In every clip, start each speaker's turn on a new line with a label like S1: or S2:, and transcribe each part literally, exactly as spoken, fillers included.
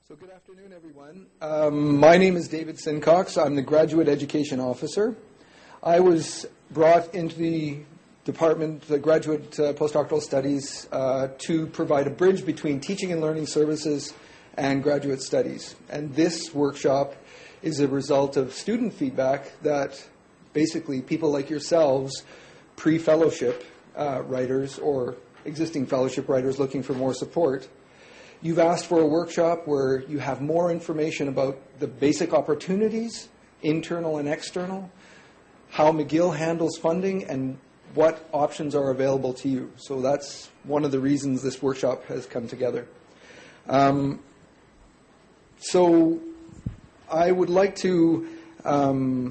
S1: So good afternoon, everyone. Um, my name is David Sincox. I'm the Graduate Education Officer. I was brought into the Department, the Graduate uh, Postdoctoral Studies, uh, to provide a bridge between teaching and learning services and graduate studies. And this workshop is a result of student feedback that basically people like yourselves, pre-fellowship uh, writers or existing fellowship writers looking for more support, you've asked for a workshop where you have more information about the basic opportunities, internal and external, how McGill handles funding, and what options are available to you. So that's one of the reasons this workshop has come together. Um, so I would like to um,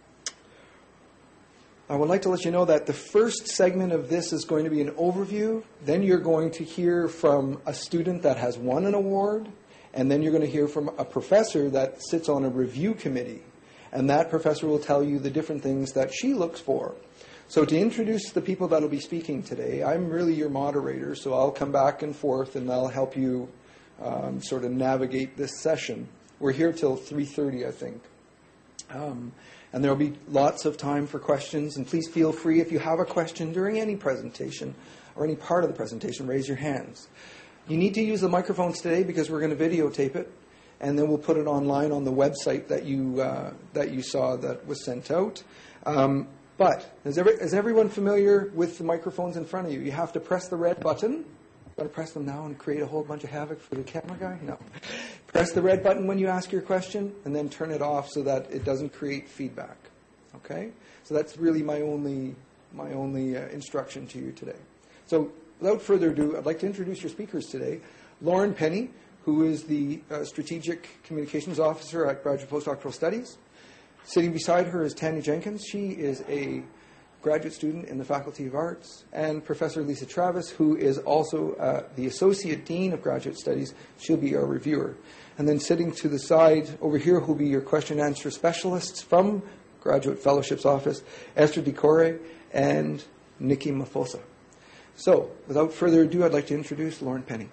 S1: I would like to let you know that the first segment of this is going to be an overview. Then you're going to hear from a student that has won an award. And then you're going to hear from a professor that sits on a review committee. And that professor will tell you the different things that she looks for. So to introduce the people that will be speaking today, I'm really your moderator. So I'll come back and forth and I'll help you um, sort of navigate this session. We're here till three thirty, I think. Um, And there will be lots of time for questions. And please feel free, if you have a question during any presentation or any part of the presentation, raise your hands. You need to use the microphones today because we're going to videotape it. And then we'll put it online on the website that you uh, that you saw that was sent out. Um, but is, every, is everyone familiar with the microphones in front of you? You have to press the red button. Got to press them now and create a whole bunch of havoc for the camera guy? No. Press the red button when you ask your question, and then turn it off so that it doesn't create feedback. Okay? So that's really my only my only uh, instruction to you today. So without further ado, I'd like to introduce your speakers today. Lauren Penny, who is the uh, Strategic Communications Officer at Graduate Postdoctoral Studies. Sitting beside her is Tanya Jenkins. She is a graduate student in the Faculty of Arts, and Professor Lisa Travis, who is also uh, the Associate Dean of Graduate Studies. She'll be our reviewer. And then sitting to the side over here will be your question and answer specialists from Graduate Fellowships Office, Esther DeCore and Nikki Mafosa. So, without further ado, I'd like to introduce Lauren Penny.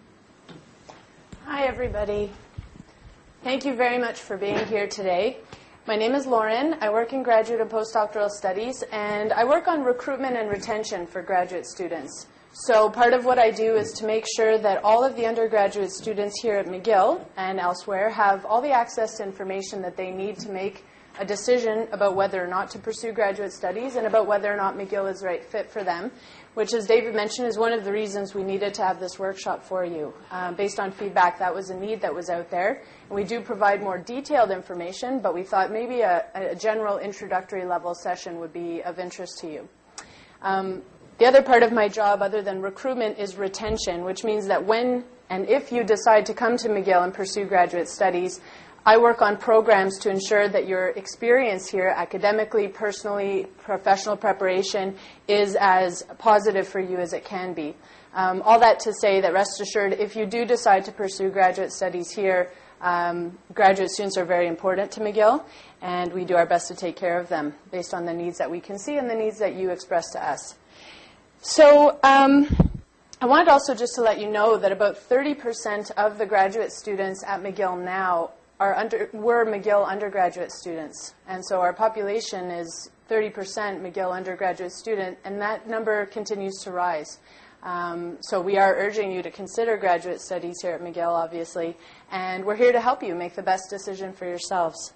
S2: Hi, everybody. Thank you very much for being here today. My name is Lauren. I work in graduate and postdoctoral studies, and I work on recruitment and retention for graduate students. So part of what I do is to make sure that all of the undergraduate students here at McGill and elsewhere have all the access to information that they need to make a decision about whether or not to pursue graduate studies and about whether or not McGill is the right fit for them, which, as David mentioned, is one of the reasons we needed to have this workshop for you. Um, based on feedback, that was a need that was out there. And we do provide more detailed information, but we thought maybe a, a general introductory level session would be of interest to you. Um, the other part of my job, other than recruitment, is retention, which means that when and if you decide to come to McGill and pursue graduate studies, I work on programs to ensure that your experience here, academically, personally, professional preparation, is as positive for you as it can be. Um, all that to say that rest assured, if you do decide to pursue graduate studies here, um, graduate students are very important to McGill, and we do our best to take care of them based on the needs that we can see and the needs that you express to us. So um, I wanted also just to let you know that about thirty percent of the graduate students at McGill now Our under, we're McGill undergraduate students, and so our population is thirty percent McGill undergraduate student, and that number continues to rise. Um, so we are urging you to consider graduate studies here at McGill, obviously, and we're here to help you make the best decision for yourselves.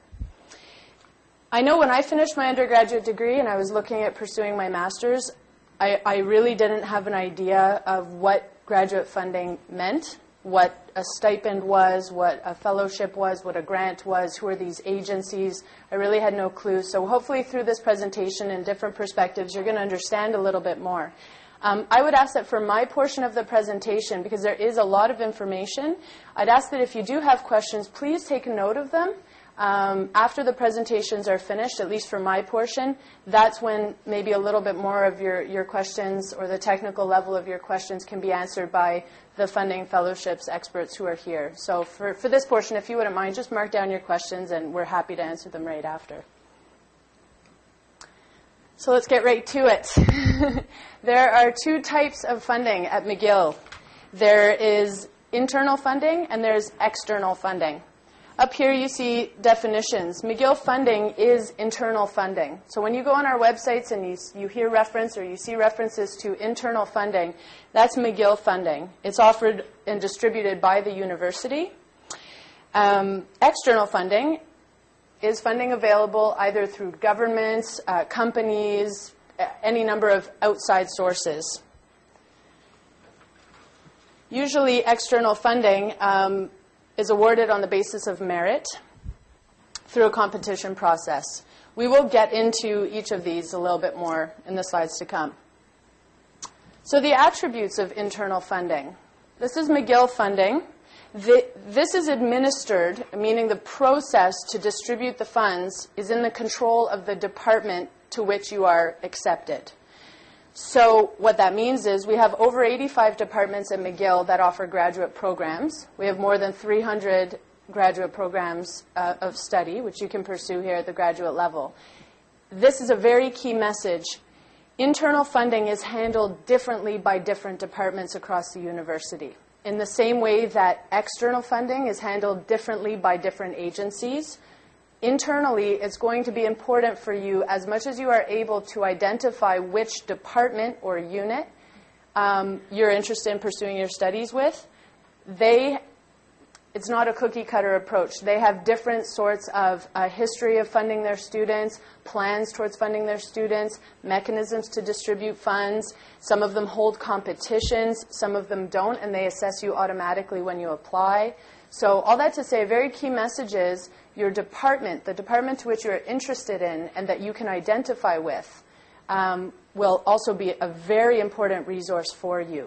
S2: I know when I finished my undergraduate degree and I was looking at pursuing my master's, I, I really didn't have an idea of what graduate funding meant, what a stipend was, what a fellowship was, what a grant was, who are these agencies. I really had no clue. So hopefully through this presentation and different perspectives, you're going to understand a little bit more. Um, I would ask that for my portion of the presentation, because there is a lot of information, I'd ask that if you do have questions, please take note of them. Um, after the presentations are finished, at least for my portion, that's when maybe a little bit more of your, your questions or the technical level of your questions can be answered by the funding fellowships experts who are here. So for, for this portion, if you wouldn't mind, just mark down your questions and we're happy to answer them right after. So let's get right to it. There are two types of funding at McGill. There is internal funding and there's external funding. Up here you see definitions. McGill funding is internal funding. So when you go on our websites and you, you hear reference or you see references to internal funding, that's McGill funding. It's offered and distributed by the university. Um, external funding is funding available either through governments, uh, companies, any number of outside sources. Usually external funding um, is awarded on the basis of merit through a competition process. We will get into each of these a little bit more in the slides to come. So the attributes of internal funding. This is McGill funding. The, this is administered, meaning the process to distribute the funds is in the control of the department to which you are accepted. So what that means is we have over eighty-five departments at McGill that offer graduate programs. We have more than three hundred graduate programs uh, of study, which you can pursue here at the graduate level. This is a very key message. Internal funding is handled differently by different departments across the university, in the same way that external funding is handled differently by different agencies. Internally, it's going to be important for you, as much as you are able, to identify which department or unit um, you're interested in pursuing your studies with. They, it's not a cookie-cutter approach. They have different sorts of uh, history of funding their students, plans towards funding their students, mechanisms to distribute funds. Some of them hold competitions, some of them don't, and they assess you automatically when you apply. So all that to say, a very key message is your department, the department to which you're interested in and that you can identify with, um, will also be a very important resource for you.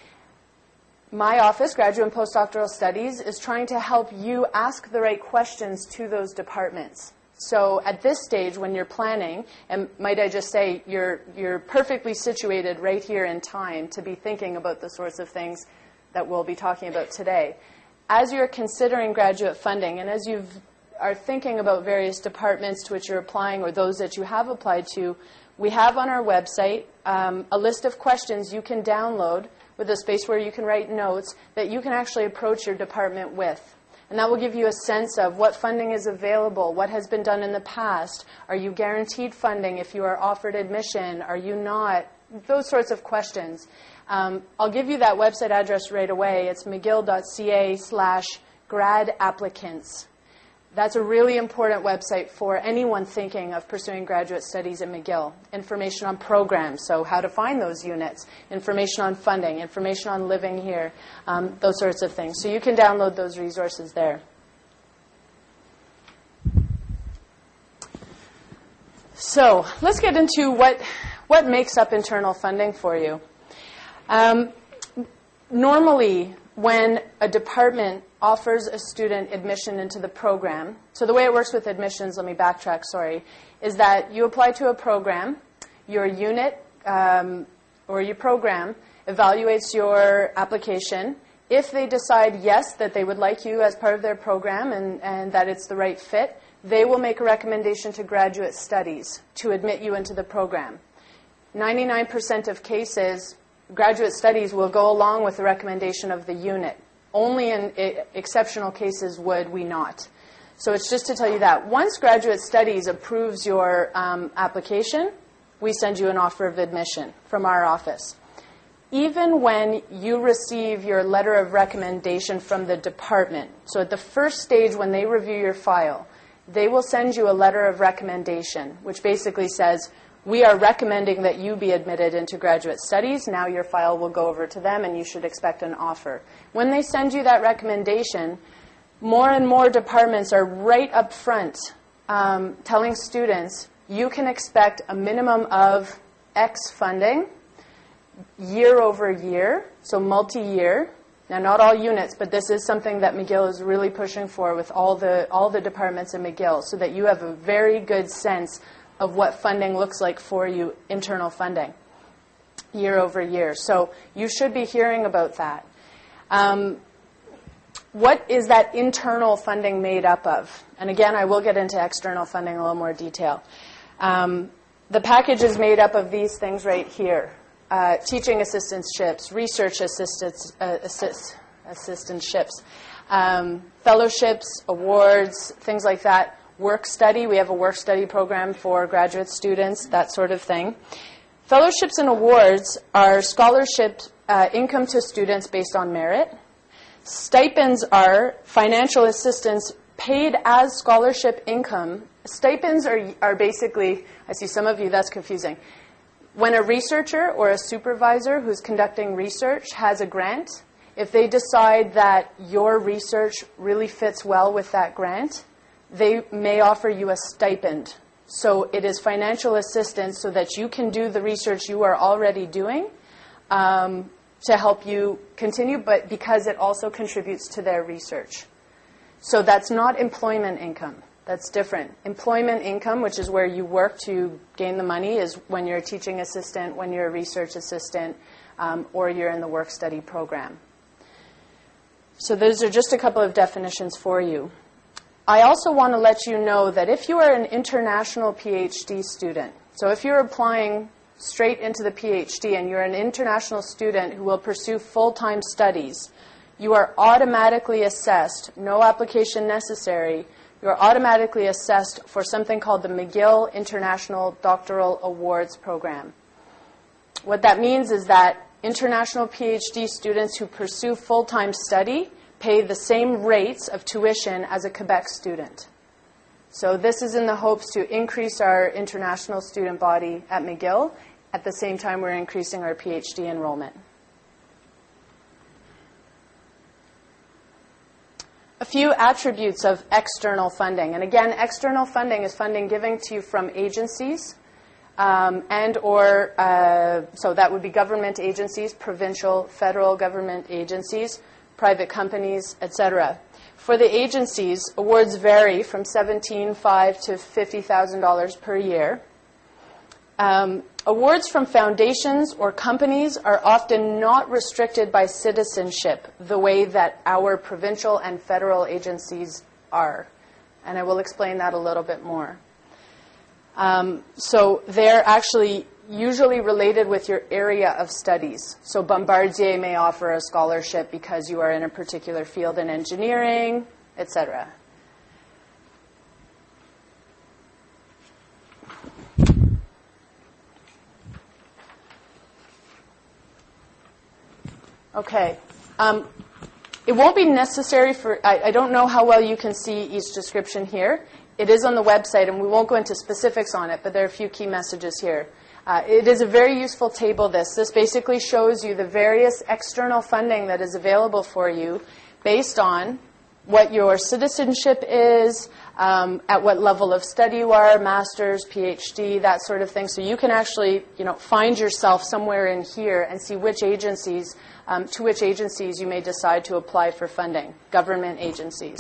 S2: My office, Graduate and Postdoctoral Studies, is trying to help you ask the right questions to those departments. So at this stage, when you're planning, and might I just say, you're, you're perfectly situated right here in time to be thinking about the sorts of things that we'll be talking about today. As you're considering graduate funding and as you are thinking about various departments to which you're applying or those that you have applied to, we have on our website um, a list of questions you can download with a space where you can write notes that you can actually approach your department with. And that will give you a sense of what funding is available, what has been done in the past. Are you guaranteed funding if you are offered admission? Are you not? Those sorts of questions. Um, I'll give you that website address right away. It's mcgill.ca slash grad applicants. That's a really important website for anyone thinking of pursuing graduate studies at McGill. Information on programs, so how to find those units, information on funding, information on living here, um, those sorts of things. So you can download those resources there. So let's get into what, what makes up internal funding for you. Um, normally, when a department offers a student admission into the program, so the way it works with admissions, let me backtrack, sorry, is that you apply to a program, your unit um, or your program evaluates your application. If they decide, yes, that they would like you as part of their program and, and that it's the right fit, they will make a recommendation to graduate studies to admit you into the program. ninety-nine percent of cases, graduate studies will go along with the recommendation of the unit. Only in I- exceptional cases would we not. So it's just to tell you that. Once graduate studies approves your um, application, we send you an offer of admission from our office. Even when you receive your letter of recommendation from the department, so at the first stage when they review your file, they will send you a letter of recommendation, which basically says, we are recommending that you be admitted into graduate studies. Now your file will go over to them and you should expect an offer. When they send you that recommendation, more and more departments are right up front um, telling students, you can expect a minimum of X funding year over year, so multi-year. Now, not all units, but this is something that McGill is really pushing for with all the, all the departments in McGill, so that you have a very good sense of what funding looks like for you, internal funding, year over year. So you should be hearing about that. Um, what is that internal funding made up of? And again, I will get into external funding in a little more detail. Um, the package is made up of these things right here. Uh, teaching assistantships, research assistants, uh, assist, assistantships. Um, fellowships, awards, things like that. Work study, we have a work study program for graduate students, that sort of thing. Fellowships and awards are scholarship uh, income to students based on merit. Stipends are financial assistance paid as scholarship income. Stipends are, are basically, I see some of you, that's confusing. When a researcher or a supervisor who's conducting research has a grant, if they decide that your research really fits well with that grant, they may offer you a stipend. So it is financial assistance so that you can do the research you are already doing um, to help you continue, but because it also contributes to their research. So that's not employment income. That's different. Employment income, which is where you work to gain the money, is when you're a teaching assistant, when you're a research assistant, um, or you're in the work-study program. So those are just a couple of definitions for you. I also want to let you know that if you are an international PhD student, so if you're applying straight into the PhD and you're an international student who will pursue full-time studies, you are automatically assessed, no application necessary, you are automatically assessed for something called the McGill International Doctoral Awards Program. What that means is that international PhD students who pursue full-time study pay the same rates of tuition as a Quebec student. So this is in the hopes to increase our international student body at McGill. At the same time, we're increasing our PhD enrollment. A few attributes of external funding. And again, external funding is funding given to you from agencies um, and or, uh, so that would be government agencies, provincial, federal government agencies, private companies, et cetera. For the agencies, awards vary from seventeen thousand five hundred dollars to fifty thousand dollars per year. Um, awards from foundations or companies are often not restricted by citizenship the way that our provincial and federal agencies are. And I will explain that a little bit more. Um, so they're actually usually related with your area of studies. So Bombardier may offer a scholarship because you are in a particular field in engineering, et cetera. Okay. Um, it won't be necessary for, I, I don't know how well you can see each description here. It is on the website, and we won't go into specifics on it, but there are a few key messages here. Uh, it is a very useful table, this. This basically shows you the various external funding that is available for you based on what your citizenship is, um, at what level of study you are, master's, PhD, that sort of thing. So you can actually, you know, find yourself somewhere in here and see which agencies, um, to which agencies you may decide to apply for funding, government agencies.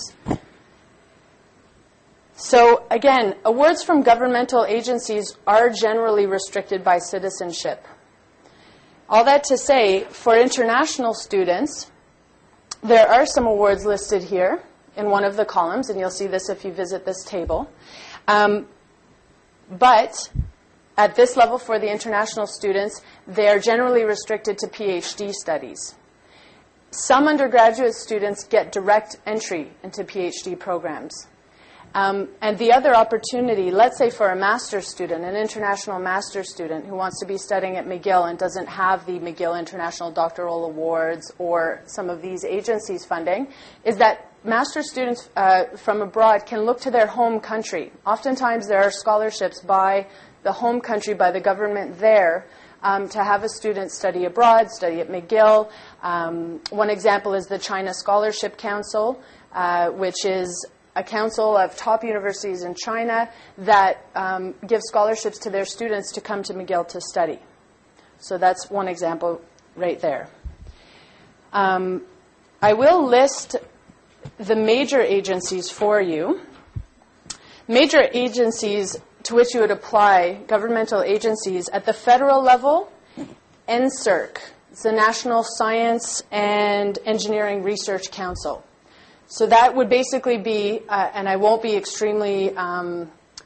S2: So again, awards from governmental agencies are generally restricted by citizenship. All that to say, for international students, there are some awards listed here in one of the columns, and you'll see this if you visit this table. Um, but at this level for the international students, they are generally restricted to PhD studies. Some undergraduate students get direct entry into PhD programs. Um, and the other opportunity, let's say for a master's student, an international master's student who wants to be studying at McGill and doesn't have the McGill International Doctoral Awards or some of these agencies' funding, is that master's students uh, from abroad can look to their home country. Oftentimes there are scholarships by the home country, by the government there, um, to have a student study abroad, study at McGill. Um, one example is the China Scholarship Council, uh, which is a council of top universities in China that um, give scholarships to their students to come to McGill to study. So that's one example right there. Um, I will list the major agencies for you. Major agencies to which you would apply, governmental agencies, at the federal level, N S E R C. It's the National Science and Engineering Research Council. So that would basically be, uh, and I won't be extremely um,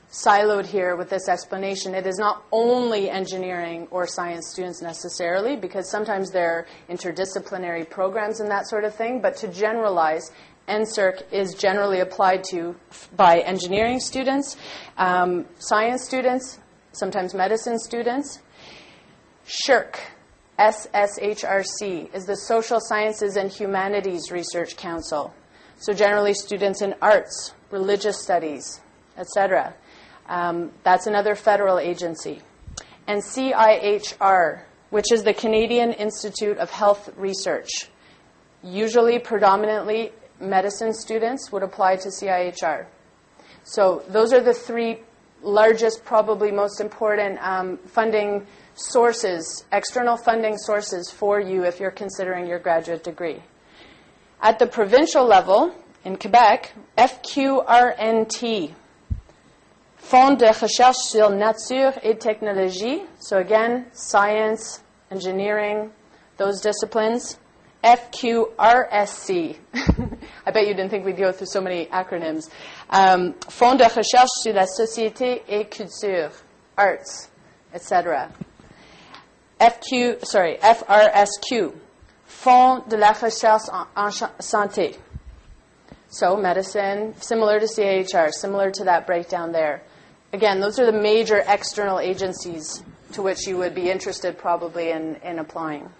S2: siloed here with this explanation. It is not only engineering or science students necessarily, because sometimes there are interdisciplinary programs and that sort of thing, but to generalize, N S E R C is generally applied to by engineering students, um, science students, sometimes medicine students. S H R C, S S H R C, is the Social Sciences and Humanities Research Council. So generally students in arts, religious studies, et cetera. Um, that's another federal agency. And C I H R, which is the Canadian Institute of Health Research. Usually, predominantly, medicine students would apply to C I H R. So those are the three largest, probably most important um, funding sources, external funding sources for you if you're considering your graduate degree. At the provincial level, in Quebec, F Q R N T, Fonds de recherche sur nature et technologie, so again, science, engineering, those disciplines. F Q R S C, I bet you didn't think we'd go through so many acronyms. Um, Fonds de recherche sur la société et culture, arts, et cetera. F Q, sorry, F R S Q, Fonds de la recherche en, en santé. So medicine, similar to C I H R, similar to that breakdown there. Again, those are the major external agencies to which you would be interested probably in, in applying.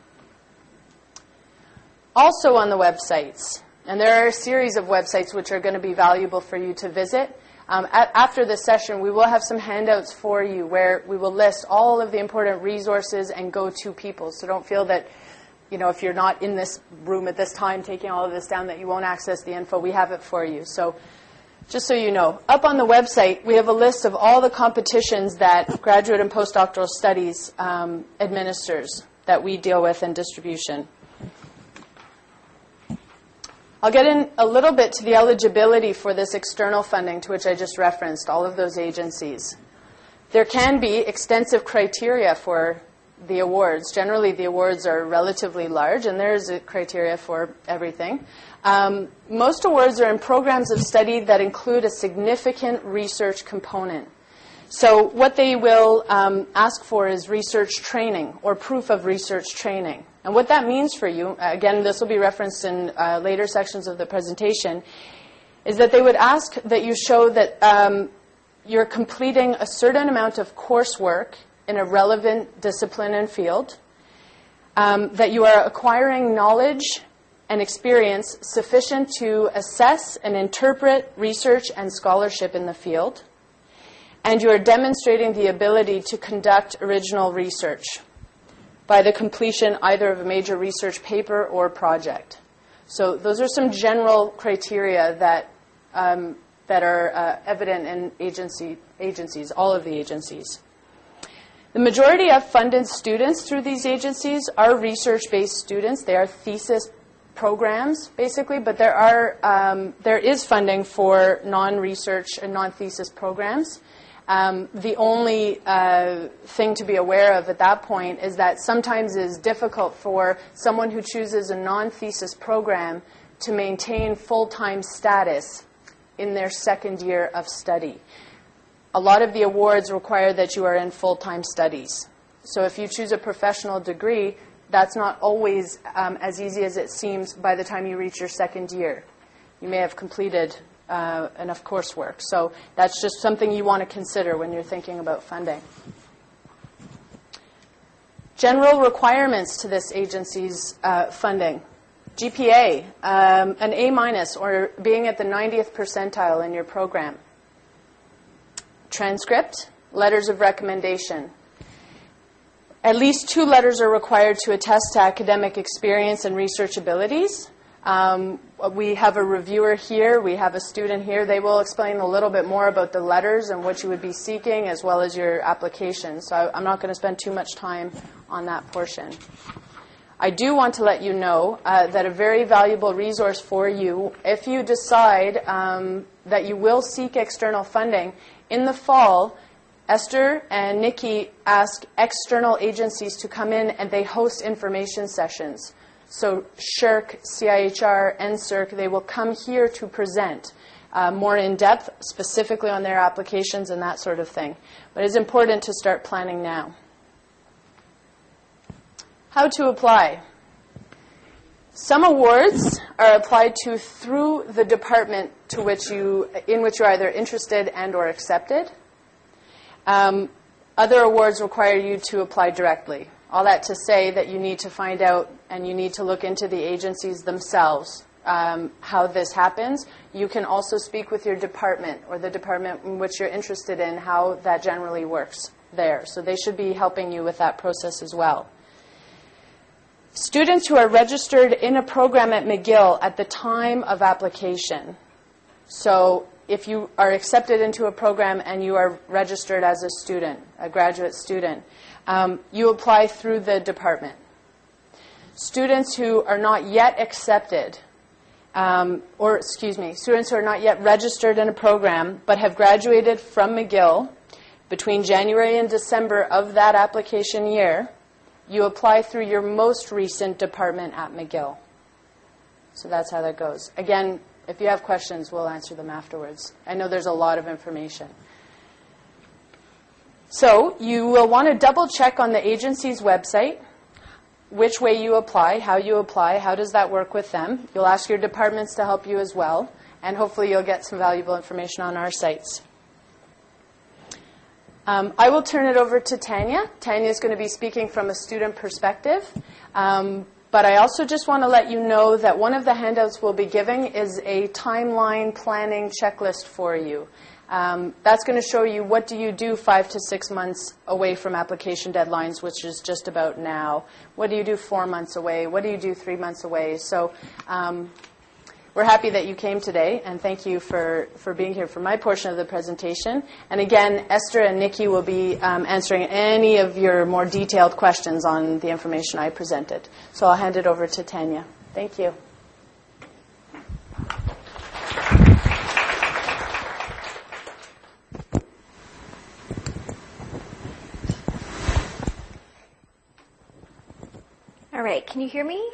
S2: Also on the websites, and there are a series of websites which are going to be valuable for you to visit. Um, a- after this session, we will have some handouts for you where we will list all of the important resources and go-to people. So don't feel that, you know, if you're not in this room at this time taking all of this down, that you won't access the info. We have it for you. So just so you know, up on the website, we have a list of all the competitions that Graduate and Postdoctoral Studies um, administers that we deal with in distribution. I'll get in a little bit to the eligibility for this external funding to which I just referenced, all of those agencies. There can be extensive criteria for the awards. Generally, the awards are relatively large, and there's a criteria for everything. Um, most awards are in programs of study that include a significant research component. So what they will um, ask for is research training or proof of research training. And what that means for you, again, this will be referenced in uh, later sections of the presentation, is that they would ask that you show that um, you're completing a certain amount of coursework in a relevant discipline and field, um, that you are acquiring knowledge and experience sufficient to assess and interpret research and scholarship in the field, and you are demonstrating the ability to conduct original research by the completion either of a major research paper or project. So those are some general criteria that um, that are uh, evident in agency agencies, all of the agencies. The majority of funded students through these agencies are research-based students. They are thesis programs, basically, but there are um, there is funding for non-research and non-thesis programs. Um, the only uh, thing to be aware of at that point is that sometimes it is difficult for someone who chooses a non-thesis program to maintain full-time status in their second year of study. A lot of the awards require that you are in full-time studies. So if you choose a professional degree, that's not always um, as easy as it seems by the time you reach your second year. You may have completed uh, enough coursework. So that's just something you want to consider when you're thinking about funding. General requirements to this agency's uh, funding. G P A, um, an A minus, or being at the ninetieth percentile in your program. Transcript, letters of recommendation. At least two letters are required to attest to academic experience and research abilities. Um, we have a reviewer here. We have a student here. They will explain a little bit more about the letters and what you would be seeking, as well as your application. So I'm not going to spend too much time on that portion. I do want to let you know uh, that a very valuable resource for you, if you decide um, that you will seek external funding, in the fall, Esther and Nikki ask external agencies to come in and they host information sessions. So S H R C, C I H R, N S E R C, they will come here to present. uh, more in depth, specifically on their applications and that sort of thing. But it's important to start planning now. How to apply. Some awards are applied to through the department to which you, in which you're either interested and or accepted. Um, other awards require you to apply directly. All that to say that you need to find out and you need to look into the agencies themselves, um, how this happens. You can also speak with your department or the department in which you're interested in, how that generally works there. So they should be helping you with that process as well. Students who are registered in a program at McGill at the time of application. So if you are accepted into a program and you are registered as a student, a graduate student, um, you apply through the department. Students who are not yet accepted, um, or excuse me, students who are not yet registered in a program but have graduated from McGill between January and December of that application year, you apply through your most recent department at McGill. So that's how that goes. Again, if you have questions, we'll answer them afterwards. I know there's a lot of information. So you will want to double check on the agency's website which way you apply, how you apply, how does that work with them. You'll ask your departments to help you as well, and hopefully you'll get some valuable information on our sites. Um, I will turn it over to Tanya. Tanya is going to be speaking from a student perspective. Um, but I also just want to let you know that one of the handouts we'll be giving is a timeline planning checklist for you. Um, that's going to show you what do you do five to six months away from application deadlines, which is just about now. What do you do four months away? What do you do three months away? So um, we're happy that you came today, and thank you for, for being here for my portion of the presentation. And again, Esther and Nikki will be um, answering any of your more detailed questions on the information I presented. So I'll hand it over to Tanya. Thank you.
S3: All right, can you hear me?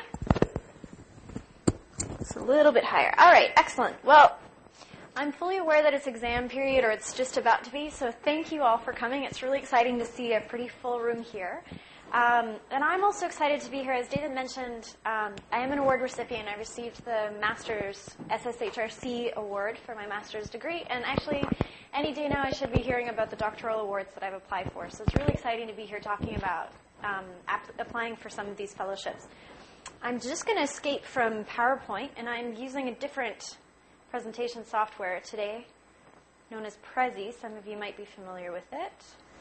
S3: It's a little bit higher. All right, excellent. Well, I'm fully aware that it's exam period, or it's just about to be, so thank you all for coming. It's really exciting to see a pretty full room here. Um, and I'm also excited to be here. As David mentioned, um, I am an award recipient. I received the Master's S S H R C award for my master's degree, and actually, any day now I should be hearing about the doctoral awards that I've applied for. So it's really exciting to be here talking about um, ap- applying for some of these fellowships. I'm just going to escape from PowerPoint, and I'm using a different presentation software today, known as Prezi. Some of you might be familiar with it.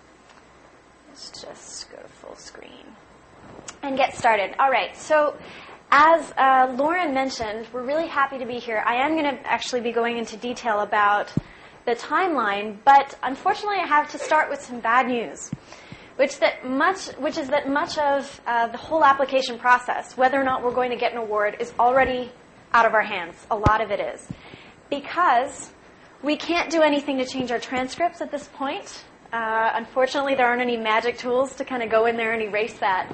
S3: Let's just go to full screen and get started. All right, so as uh, Lauren mentioned, we're really happy to be here. I am going to actually be going into detail about the timeline, but unfortunately I have to start with some bad news. Which that much, which is that much of uh, the whole application process, whether or not we're going to get an award, is already out of our hands. A lot of it is. Because we can't do anything to change our transcripts at this point. Uh, unfortunately, there aren't any magic tools to kind of go in there and erase that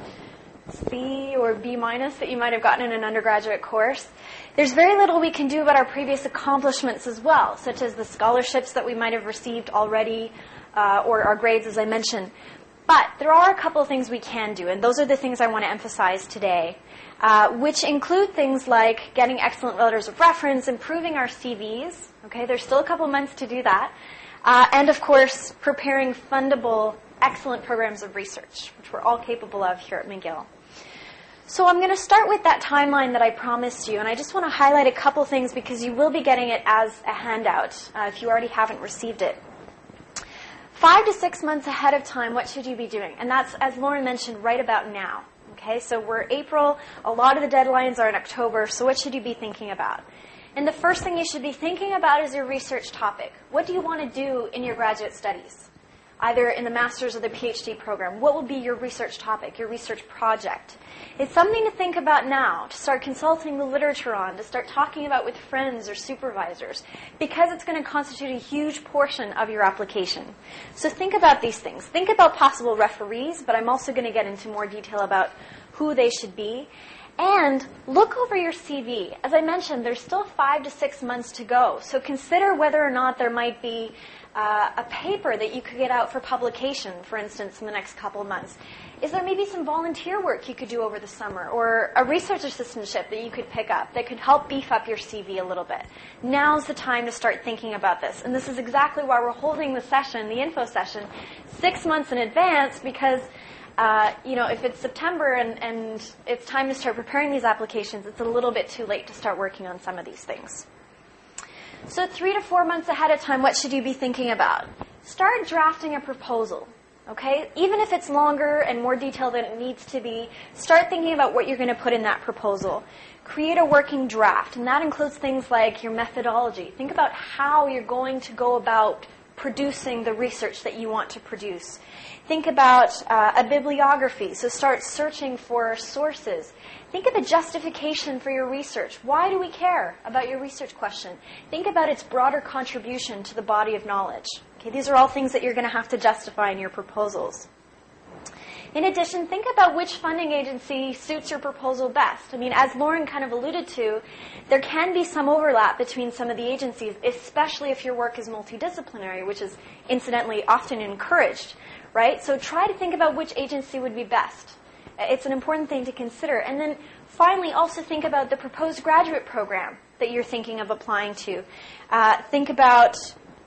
S3: C or B minus that you might have gotten in an undergraduate course. There's very little we can do about our previous accomplishments as well, such as the scholarships that we might have received already, uh, or our grades, as I mentioned. But there are a couple of things we can do, and those are the things I want to emphasize today, uh, which include things like getting excellent letters of reference, improving our C Vs. Okay, there's still a couple months to do that. Uh, and, of course, preparing fundable, excellent programs of research, which we're all capable of here at McGill. So I'm going to start with that timeline that I promised you, and I just want to highlight a couple things because you will be getting it as a handout uh, if you already haven't received it. Five to six months ahead of time, what should you be doing? And that's, as Lauren mentioned, right about now. Okay, so we're April. A lot of the deadlines are in October. So what should you be thinking about? And the first thing you should be thinking about is your research topic. What do you want to do in your graduate studies? Either in the master's or the PhD program. What will be your research topic, your research project? It's something to think about now, to start consulting the literature on, to start talking about with friends or supervisors, because it's going to constitute a huge portion of your application. So think about these things. Think about possible referees, but I'm also going to get into more detail about who they should be. And look over your C V. As I mentioned, there's still five to six months to go. So consider whether or not there might be uh, a paper that you could get out for publication, for instance, in the next couple of months. Is there maybe some volunteer work you could do over the summer, or a research assistantship that you could pick up that could help beef up your C V a little bit? Now's the time to start thinking about this. And this is exactly why we're holding the session, the info session, six months in advance, because Uh, you know, if it's September and, and it's time to start preparing these applications, it's a little bit too late to start working on some of these things. So three to four months ahead of time, what should you be thinking about? Start drafting a proposal, okay? Even if it's longer and more detailed than it needs to be, start thinking about what you're going to put in that proposal. Create a working draft, and that includes things like your methodology. Think about how you're going to go about producing the research that you want to produce. Think about uh, a bibliography, so start searching for sources. Think of the justification for your research. Why do we care about your research question? Think about its broader contribution to the body of knowledge. Okay, these are all things that you're going to have to justify in your proposals. In addition, think about which funding agency suits your proposal best. I mean, as Lauren kind of alluded to, there can be some overlap between some of the agencies, especially if your work is multidisciplinary, which is incidentally often encouraged, right? So try to think about which agency would be best. It's an important thing to consider. And then finally, also think about the proposed graduate program that you're thinking of applying to. Uh, think about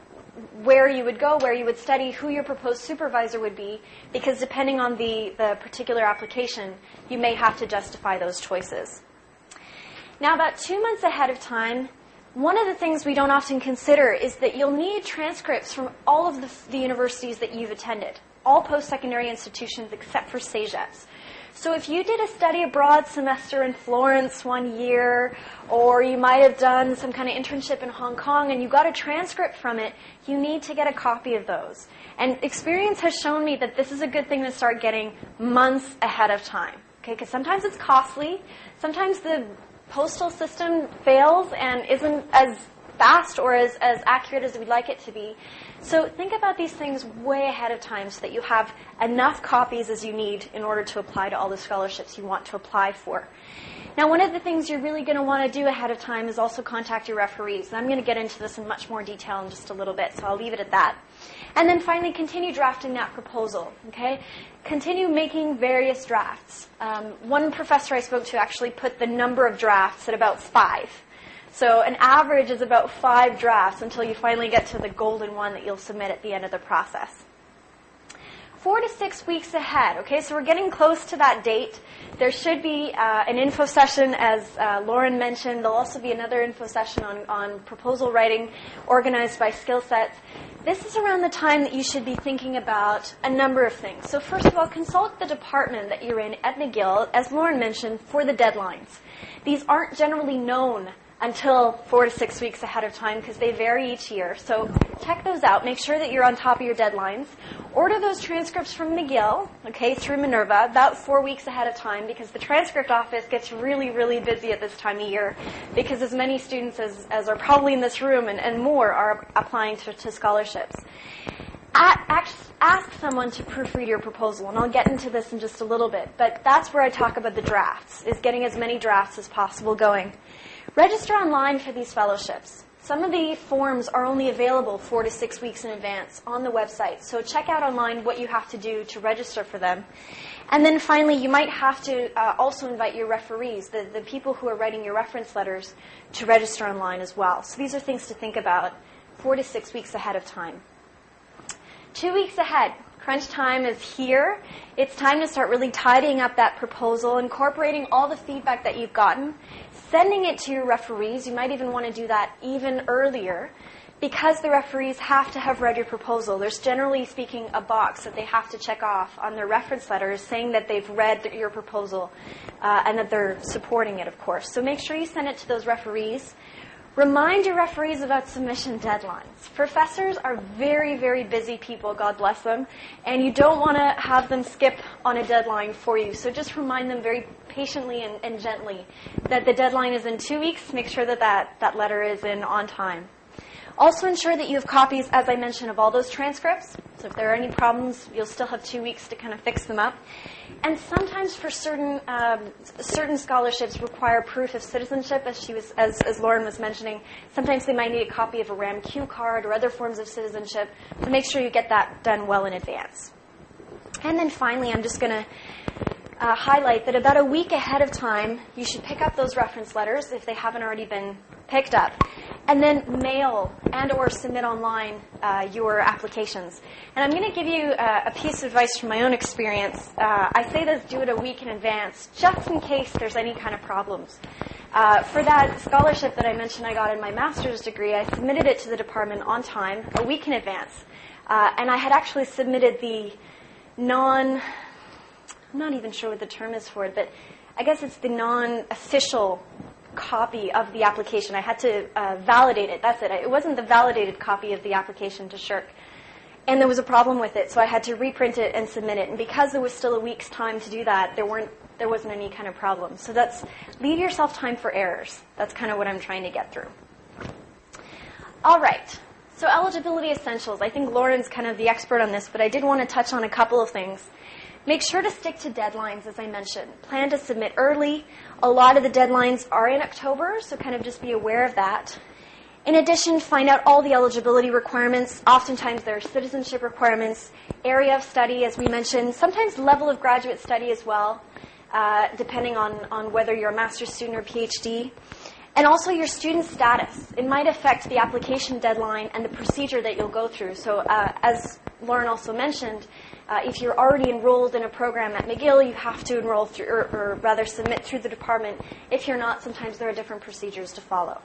S3: where you would go, where you would study, who your proposed supervisor would be, because depending on the, the particular application, you may have to justify those choices. Now, about two months ahead of time, one of the things we don't often consider is that you'll need transcripts from all of the, the universities that you've attended, all post-secondary institutions except for CEGEPs. So if you did a study abroad semester in Florence one year, or you might have done some kind of internship in Hong Kong and you got a transcript from it, you need to get a copy of those. And experience has shown me that this is a good thing to start getting months ahead of time. Okay, because sometimes it's costly. Sometimes the postal system fails and isn't as fast or as, as accurate as we'd like it to be. So think about these things way ahead of time so that you have enough copies as you need in order to apply to all the scholarships you want to apply for. Now, one of the things you're really going to want to do ahead of time is also contact your referees. And I'm going to get into this in much more detail in just a little bit, so I'll leave it at that. And then finally, continue drafting that proposal, okay? Continue making various drafts. Um, one professor I spoke to actually put the number of drafts at about five. So an average is about five drafts until you finally get to the golden one that you'll submit at the end of the process. Four to six weeks ahead, okay, so we're getting close to that date. There should be uh, an info session, as uh, Lauren mentioned. There'll also be another info session on, on proposal writing organized by skill sets. This is around the time that you should be thinking about a number of things. So first of all, consult the department that you're in at McGill, as Lauren mentioned, for the deadlines. These aren't generally known until four to six weeks ahead of time because they vary each year. So check those out. Make sure that you're on top of your deadlines. Order those transcripts from McGill, okay, through Minerva, about four weeks ahead of time because the transcript office gets really, really busy at this time of year because as many students as, as are probably in this room and, and more are applying to, to scholarships. Ask, ask someone to proofread your proposal, and I'll get into this in just a little bit, but that's where I talk about the drafts, is getting as many drafts as possible going. Register online for these fellowships. Some of the forms are only available four to six weeks in advance on the website, so check out online what you have to do to register for them. And then finally, you might have to uh, also invite your referees, the, the people who are writing your reference letters, to register online as well. So these are things to think about four to six weeks ahead of time. Two weeks ahead, crunch time is here. It's time to start really tidying up that proposal, incorporating all the feedback that you've gotten, sending it to your referees. You might even want to do that even earlier because the referees have to have read your proposal. There's generally speaking a box that they have to check off on their reference letters saying that they've read your proposal uh, and that they're supporting it, of course. So make sure you send it to those referees. Remind your referees about submission deadlines. Professors are very, very busy people, God bless them, and you don't want to have them skip on a deadline for you. So just remind them very patiently and, and gently that the deadline is in two weeks. Make sure that, that that letter is in on time. Also ensure that you have copies, as I mentioned, of all those transcripts. So if there are any problems, you'll still have two weeks to kind of fix them up. And sometimes for certain um, certain scholarships require proof of citizenship, as she was, as, as Lauren was mentioning. Sometimes they might need a copy of a RAM Q card or other forms of citizenship. So make sure you get that done well in advance. And then finally, I'm just going to uh, highlight that about a week ahead of time, you should pick up those reference letters if they haven't already been picked up, and then mail and or submit online uh, your applications. And I'm going to give you uh, a piece of advice from my own experience. Uh, I say this, do it a week in advance, just in case there's any kind of problems. Uh, for that scholarship that I mentioned I got in my master's degree, I submitted it to the department on time, a week in advance. Uh, and I had actually submitted the non, I'm not even sure what the term is for it, but I guess it's the non-official copy of the application. I had to uh, validate it. That's it. It wasn't the validated copy of the application to Shirk. And there was a problem with it, so I had to reprint it and submit it. And because there was still a week's time to do that, there weren't, there wasn't any kind of problem. So that's, leave yourself time for errors. That's kind of what I'm trying to get through. All right. So eligibility essentials. I think Lauren's kind of the expert on this, but I did want to touch on a couple of things. Make sure to stick to deadlines, as I mentioned. Plan to submit early. A lot of the deadlines are in October, so kind of just be aware of that. In addition, find out all the eligibility requirements. Oftentimes there are citizenship requirements, area of study, as we mentioned, sometimes level of graduate study as well, uh, depending on, on whether you're a master's student or PhD. And also your student status. It might affect the application deadline and the procedure that you'll go through. So uh, as Lauren also mentioned, uh, if you're already enrolled in a program at McGill, you have to enroll through, or, or rather submit through the department. If you're not, sometimes there are different procedures to follow.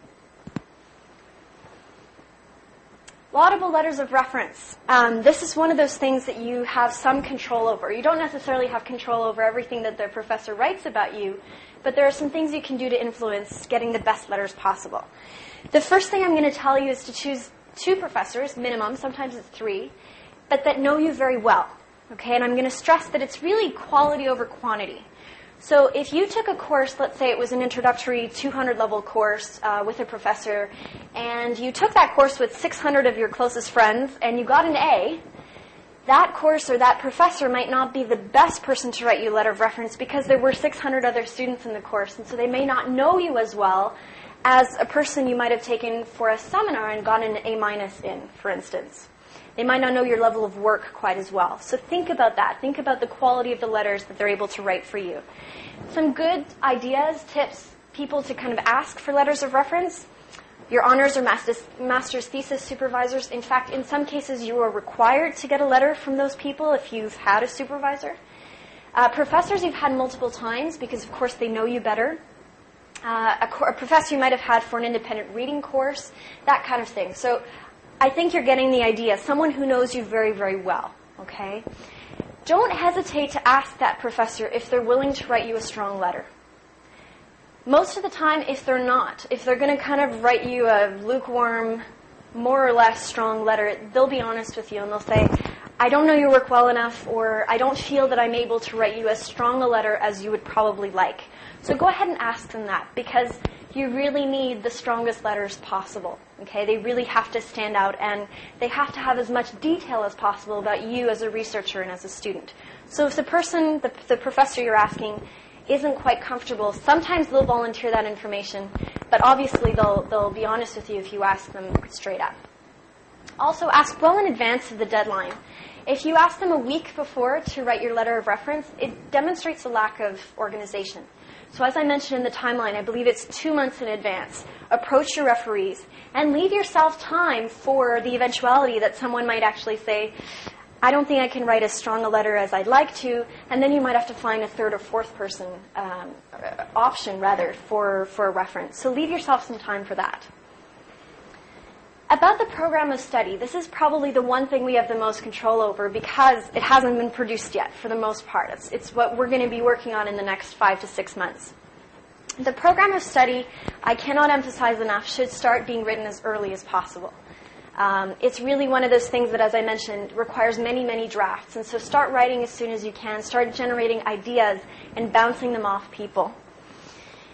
S3: Laudable letters of reference. Um, this is one of those things that you have some control over. You don't necessarily have control over everything that the professor writes about you, but there are some things you can do to influence getting the best letters possible. The first thing I'm going to tell you is to choose two professors, minimum, sometimes it's three, but that know you very well. Okay, and I'm going to stress that it's really quality over quantity. So if you took a course, let's say it was an introductory two hundred level course uh, with a professor, and you took that course with six hundred of your closest friends, and you got an A, that course or that professor might not be the best person to write you a letter of reference because there were six hundred other students in the course, and so they may not know you as well as a person you might have taken for a seminar and gotten an A minus in, for instance. They might not know your level of work quite as well. So think about that. Think about the quality of the letters that they're able to write for you. Some good ideas, tips, people to kind of ask for letters of reference. Your honors or master's, master's thesis supervisors. In fact, in some cases, you are required to get a letter from those people if you've had a supervisor. Uh, professors you've had multiple times because, of course, they know you better. Uh, a, co- a professor you might have had for an independent reading course, that kind of thing. So I think you're getting the idea. Someone who knows you very, very well, okay? Don't hesitate to ask that professor if they're willing to write you a strong letter. Most of the time, if they're not, if they're going to kind of write you a lukewarm, more or less strong letter, they'll be honest with you and they'll say, I don't know your work well enough, or I don't feel that I'm able to write you as strong a letter as you would probably like. So go ahead and ask them that, because you really need the strongest letters possible. Okay, they really have to stand out, and they have to have as much detail as possible about you as a researcher and as a student. So if the person, the, the professor you're asking, isn't quite comfortable, sometimes they'll volunteer that information, but obviously they'll they'll be honest with you if you ask them straight up. Also, ask well in advance of the deadline. If you ask them a week before to write your letter of reference, it demonstrates a lack of organization. So as I mentioned in the timeline, I believe it's two months in advance. Approach your referees and leave yourself time for the eventuality that someone might actually say, I don't think I can write as strong a letter as I'd like to, and then you might have to find a third or fourth person um, option, rather, for, for a reference. So leave yourself some time for that. About the program of study, this is probably the one thing we have the most control over because it hasn't been produced yet for the most part. It's, it's what we're going to be working on in the next five to six months. The program of study, I cannot emphasize enough, should start being written as early as possible. Um, it's really one of those things that, as I mentioned, requires many, many drafts. And so start writing as soon as you can. Start generating ideas and bouncing them off people.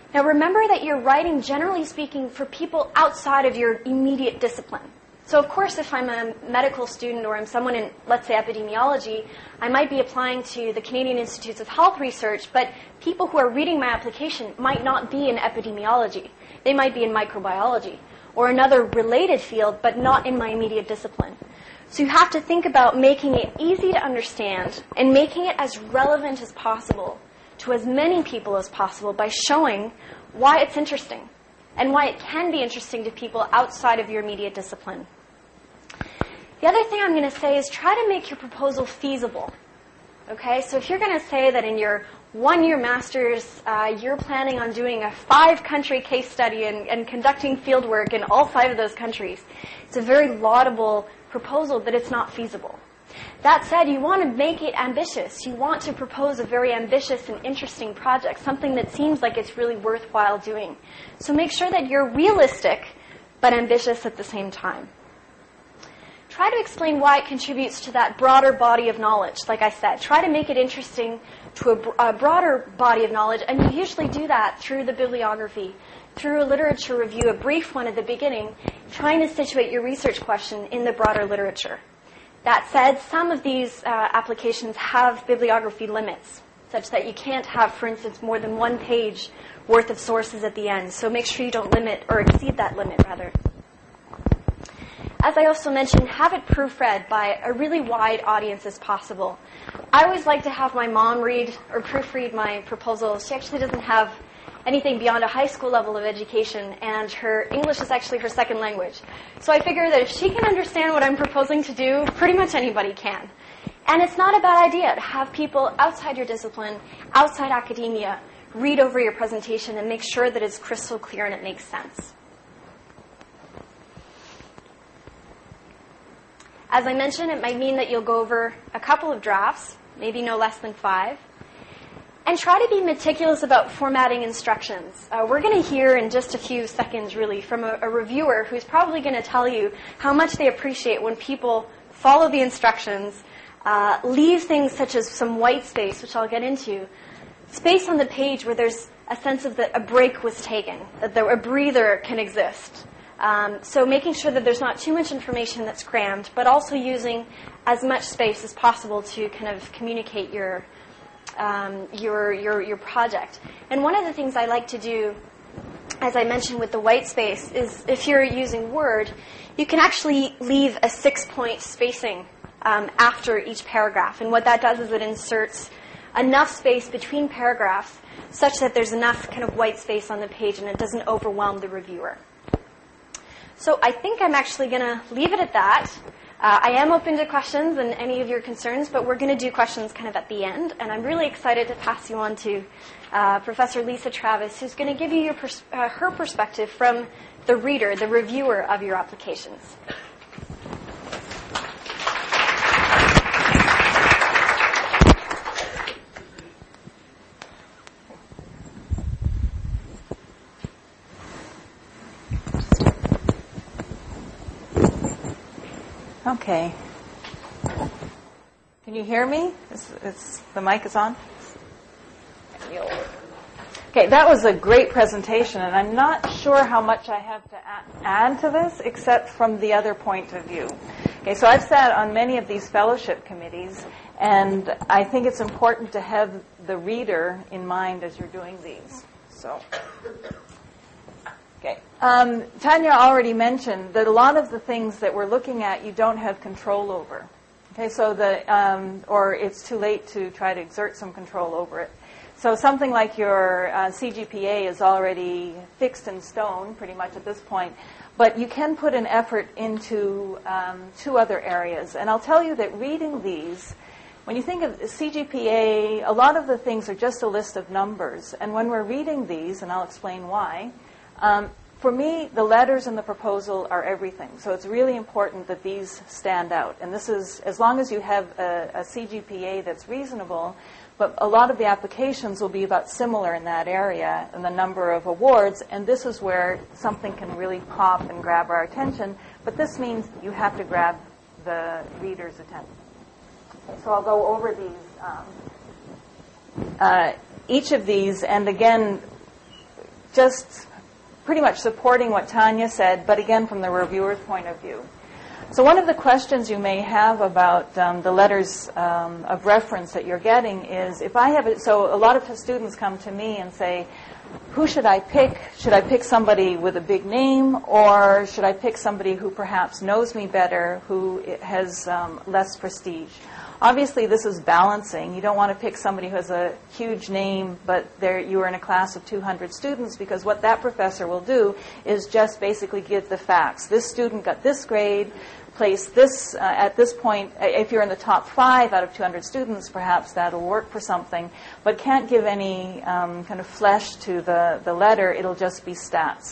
S3: Now remember that you're writing, generally speaking, for people outside of your immediate discipline. So of course, if I'm a medical student or I'm someone in, let's say, epidemiology, I might be applying to the Canadian Institutes of Health Research, but people who are reading my application might not be in epidemiology. They might be in microbiology or another related field, but not in my immediate discipline. So you have to think about making it easy to understand and making it as relevant as possible to as many people as possible by showing why it's interesting and why it can be interesting to people outside of your immediate discipline. The other thing I'm going to say is try to make your proposal feasible. Okay, so if you're going to say that in your one-year master's, uh, you're planning on doing a five-country case study and, and conducting field work in all five of those countries, it's a very laudable proposal, but it's not feasible. That said, you want to make it ambitious. You want to propose a very ambitious and interesting project, something that seems like it's really worthwhile doing. So make sure that you're realistic, but ambitious at the same time. Try to explain why it contributes to that broader body of knowledge, like I said. Try to make it interesting to a, a broader body of knowledge, and you usually do that through the bibliography, through a literature review, a brief one at the beginning, trying to situate your research question in the broader literature. That said, some of these uh, applications have bibliography limits, such that you can't have, for instance, more than one page worth of sources at the end. So make sure you don't limit or exceed that limit, rather. As I also mentioned, have it proofread by a really wide audience as possible. I always like to have my mom read or proofread my proposals. She actually doesn't have anything beyond a high school level of education, and her English is actually her second language. So I figure that if she can understand what I'm proposing to do, pretty much anybody can. And it's not a bad idea to have people outside your discipline, outside academia, read over your presentation and make sure that it's crystal clear and it makes sense. As I mentioned, it might mean that you'll go over a couple of drafts, maybe no less than five. And try to be meticulous about formatting instructions. Uh, we're going to hear in just a few seconds, really, from a, a reviewer who's probably going to tell you how much they appreciate when people follow the instructions, uh, leave things such as some white space, which I'll get into, space on the page where there's a sense of that a break was taken, that there, a breather can exist. Um, so making sure that there's not too much information that's crammed, but also using as much space as possible to kind of communicate your um, your your your project. And one of the things I like to do, as I mentioned with the white space, is if you're using Word, you can actually leave a six-point spacing um, after each paragraph. And what that does is it inserts enough space between paragraphs such that there's enough kind of white space on the page and it doesn't overwhelm the reviewer. So I think I'm actually going to leave it at that. Uh, I am open to questions and any of your concerns, but we're going to do questions kind of at the end. And I'm really excited to pass you on to uh, Professor Lisa Travis, who's going to give you your pers- uh, her perspective from the reader, the reviewer of your applications.
S4: Okay. Can you hear me? Is, is the mic is on? Okay, that was a great presentation, and I'm not sure how much I have to add to this, except from the other point of view. Okay, so I've sat on many of these fellowship committees, and I think it's important to have the reader in mind as you're doing these. So. Okay. Um, Tanya already mentioned that a lot of the things that we're looking at you don't have control over. Okay, so the um, or it's too late to try to exert some control over it. So something like your uh, C G P A is already fixed in stone pretty much at this point, but you can put an effort into um, two other areas. And I'll tell you that reading these, when you think of C G P A, a lot of the things are just a list of numbers. And when we're reading these, and I'll explain why, Um, for me, the letters in the proposal are everything. So it's really important that these stand out. And this is, as long as you have a, a C G P A that's reasonable, but a lot of the applications will be about similar in that area and the number of awards. And this is where something can really pop and grab our attention. But this means you have to grab the reader's attention. So I'll go over these, um, uh, each of these, and again, just pretty much supporting what Tanya said, but again from the reviewer's point of view. So one of the questions you may have about um, the letters um, of reference that you're getting is, if I have it, so a lot of students come to me and say, who should I pick? Should I pick somebody with a big name, or should I pick somebody who perhaps knows me better, who has um, less prestige? Obviously, this is balancing. You don't want to pick somebody who has a huge name, but there you are in a class of two hundred students, because what that professor will do is just basically give the facts. This student got this grade, placed this uh, at this point. If you're in the top five out of two hundred students, perhaps that'll work for something, but can't give any um, kind of flesh to the, the letter. It'll just be stats.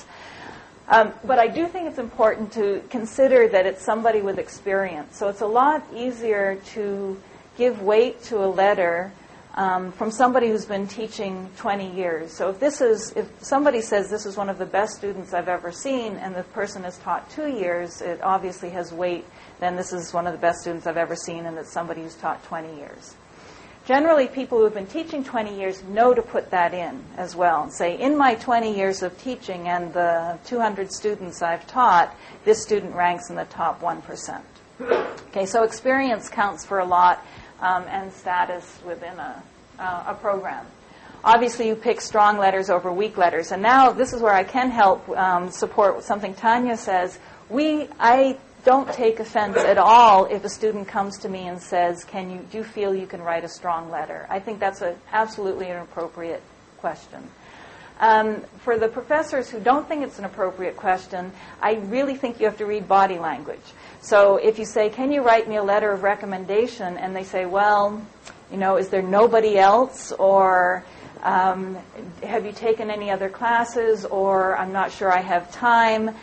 S4: Um, but I do think it's important to consider that it's somebody with experience. So it's a lot easier to give weight to a letter um, from somebody who's been teaching twenty years. So if this is, if somebody says this is one of the best students I've ever seen, and the person has taught two years, it obviously has weight. Then this is one of the best students I've ever seen, and it's somebody who's taught twenty years. Generally, people who have been teaching twenty years know to put that in as well. Say, in my twenty years of teaching and the two hundred students I've taught, this student ranks in the top one percent. Okay, so experience counts for a lot, um, and status within a, uh, a program. Obviously, you pick strong letters over weak letters. And now this is where I can help um, support something Tanya says. We, I don't take offense at all if a student comes to me and says, "Can you do you feel you can write a strong letter?" I think that's a, absolutely an appropriate question. Um, for the professors who don't think it's an appropriate question, I really think you have to read body language. So if you say, "Can you write me a letter of recommendation?" and they say, "Well, you know, is there nobody else?" or um, "Have you taken any other classes?" or "I'm not sure I have time,"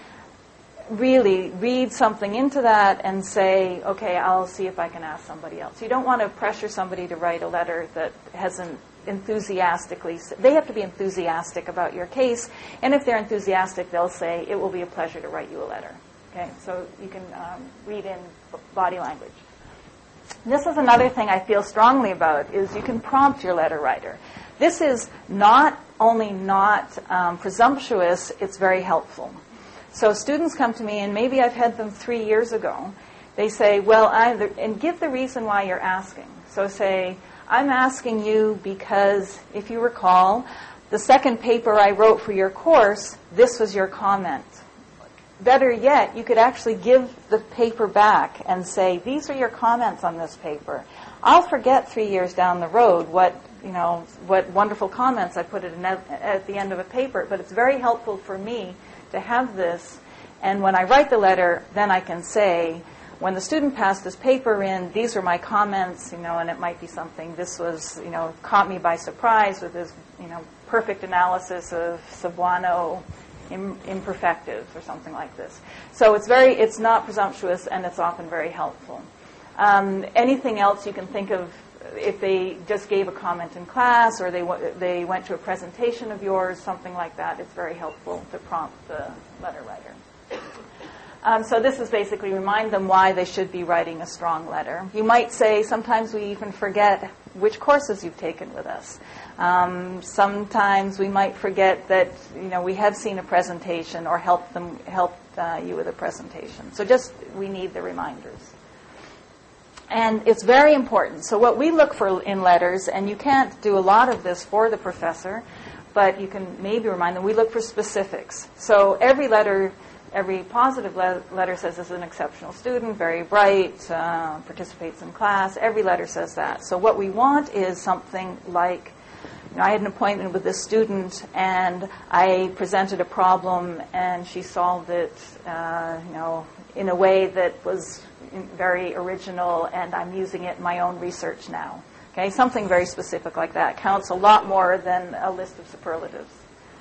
S4: really read something into that and say, okay, I'll see if I can ask somebody else. You don't want to pressure somebody to write a letter that hasn't enthusiastically, they have to be enthusiastic about your case, and if they're enthusiastic, they'll say, "It will be a pleasure to write you a letter." Okay, so you can um, read in body language. This is another thing I feel strongly about, is you can prompt your letter writer. This is not only not um, presumptuous, it's very helpful. So students come to me, and maybe I've had them three years ago. They say, well, I, and give the reason why you're asking. So say, "I'm asking you because, if you recall, the second paper I wrote for your course, this was your comment." Better yet, you could actually give the paper back and say, "These are your comments on this paper. I'll forget three years down the road what, you know, what wonderful comments I put at, at the end of a paper, but it's very helpful for me to have this, and when I write the letter, then I can say, when the student passed this paper in, these were my comments, you know, and it might be something, this was, you know, caught me by surprise with this, you know, perfect analysis of Cebuano im- imperfectives or something like this." So it's very, it's not presumptuous, and it's often very helpful. Um, anything else you can think of, if they just gave a comment in class, or they w- they went to a presentation of yours, something like that, it's very helpful to prompt the letter writer. Um, so this is basically remind them why they should be writing a strong letter. You might say, sometimes we even forget which courses you've taken with us. Um, sometimes we might forget that, you know, we have seen a presentation or helped them helped uh, you with a presentation. So just, we need the reminders. And it's very important. So what we look for in letters, and you can't do a lot of this for the professor, but you can maybe remind them, we look for specifics. So every letter, every positive le- letter says this is an exceptional student, very bright, uh, participates in class. Every letter says that. So what we want is something like, you know, I had an appointment with this student, and I presented a problem, and she solved it, uh, you know, in a way that was very original, and I'm using it in my own research now. Okay, something very specific like that counts a lot more than a list of superlatives.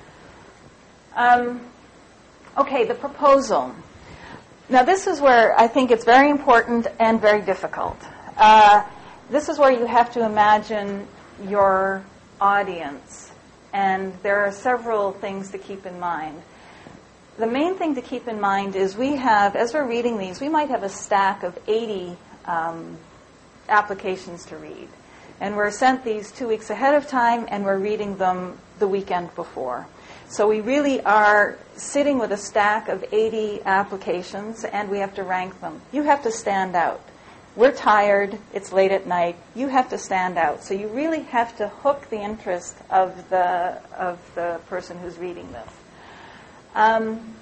S4: Um, okay, the proposal. Now, this is where I think it's very important and very difficult. Uh, this is where you have to imagine your audience, and there are several things to keep in mind. The main thing to keep in mind is we have, as we're reading these, we might have a stack of eighty um, applications to read. And we're sent these two weeks ahead of time, and we're reading them the weekend before. So we really are sitting with a stack of eighty applications, and we have to rank them. You have to stand out. We're tired. It's late at night. You have to stand out. So you really have to hook the interest of the of the person who's reading this. Um,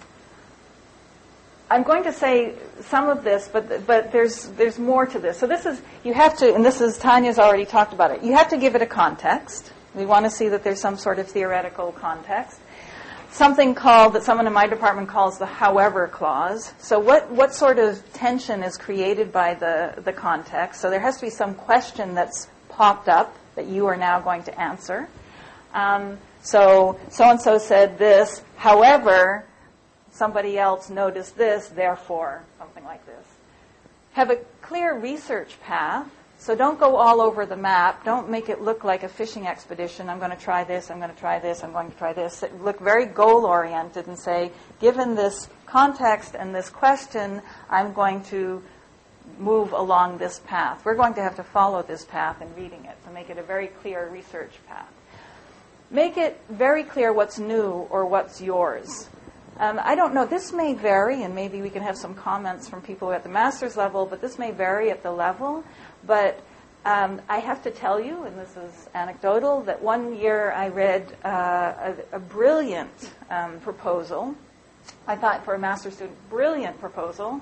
S4: I'm going to say some of this, but but there's there's more to this. So this is you have to, and this is Tanya's already talked about it. You have to give it a context. We want to see that there's some sort of theoretical context. Something called, that someone in my department calls the however clause. So what, what sort of tension is created by the, the context? So there has to be some question that's popped up that you are now going to answer. Um, so so-and-so said this, however, somebody else noticed this, therefore, something like this. Have a clear research path. So don't go all over the map. Don't make it look like a fishing expedition. I'm going to try this, I'm going to try this, I'm going to try this. Look very goal-oriented and say, given this context and this question, I'm going to move along this path. We're going to have to follow this path in reading it. So make it a very clear research path. Make it very clear what's new or what's yours. Um, I don't know. This may vary, and maybe we can have some comments from people at the master's level, but this may vary at the level. But um, I have to tell you, and this is anecdotal, that one year I read uh, a, a brilliant um, proposal. I thought for a master's student, brilliant proposal.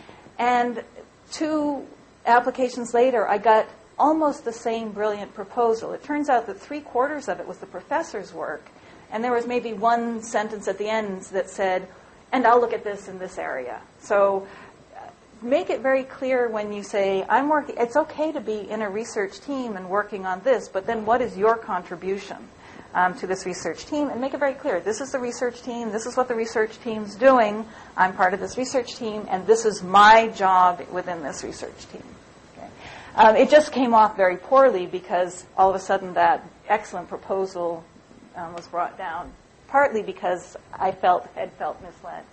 S4: And two applications later, I got almost the same brilliant proposal. It turns out that three quarters of it was the professor's work. And there was maybe one sentence at the end that said, and I'll look at this in this area. So make it very clear when you say, I'm working, it's okay to be in a research team and working on this, but then what is your contribution um, to this research team? And make it very clear, this is the research team, this is what the research team's doing, I'm part of this research team, and this is my job within this research team. Okay. Um, it just came off very poorly because all of a sudden that excellent proposal um, was brought down, partly because I felt had felt misled.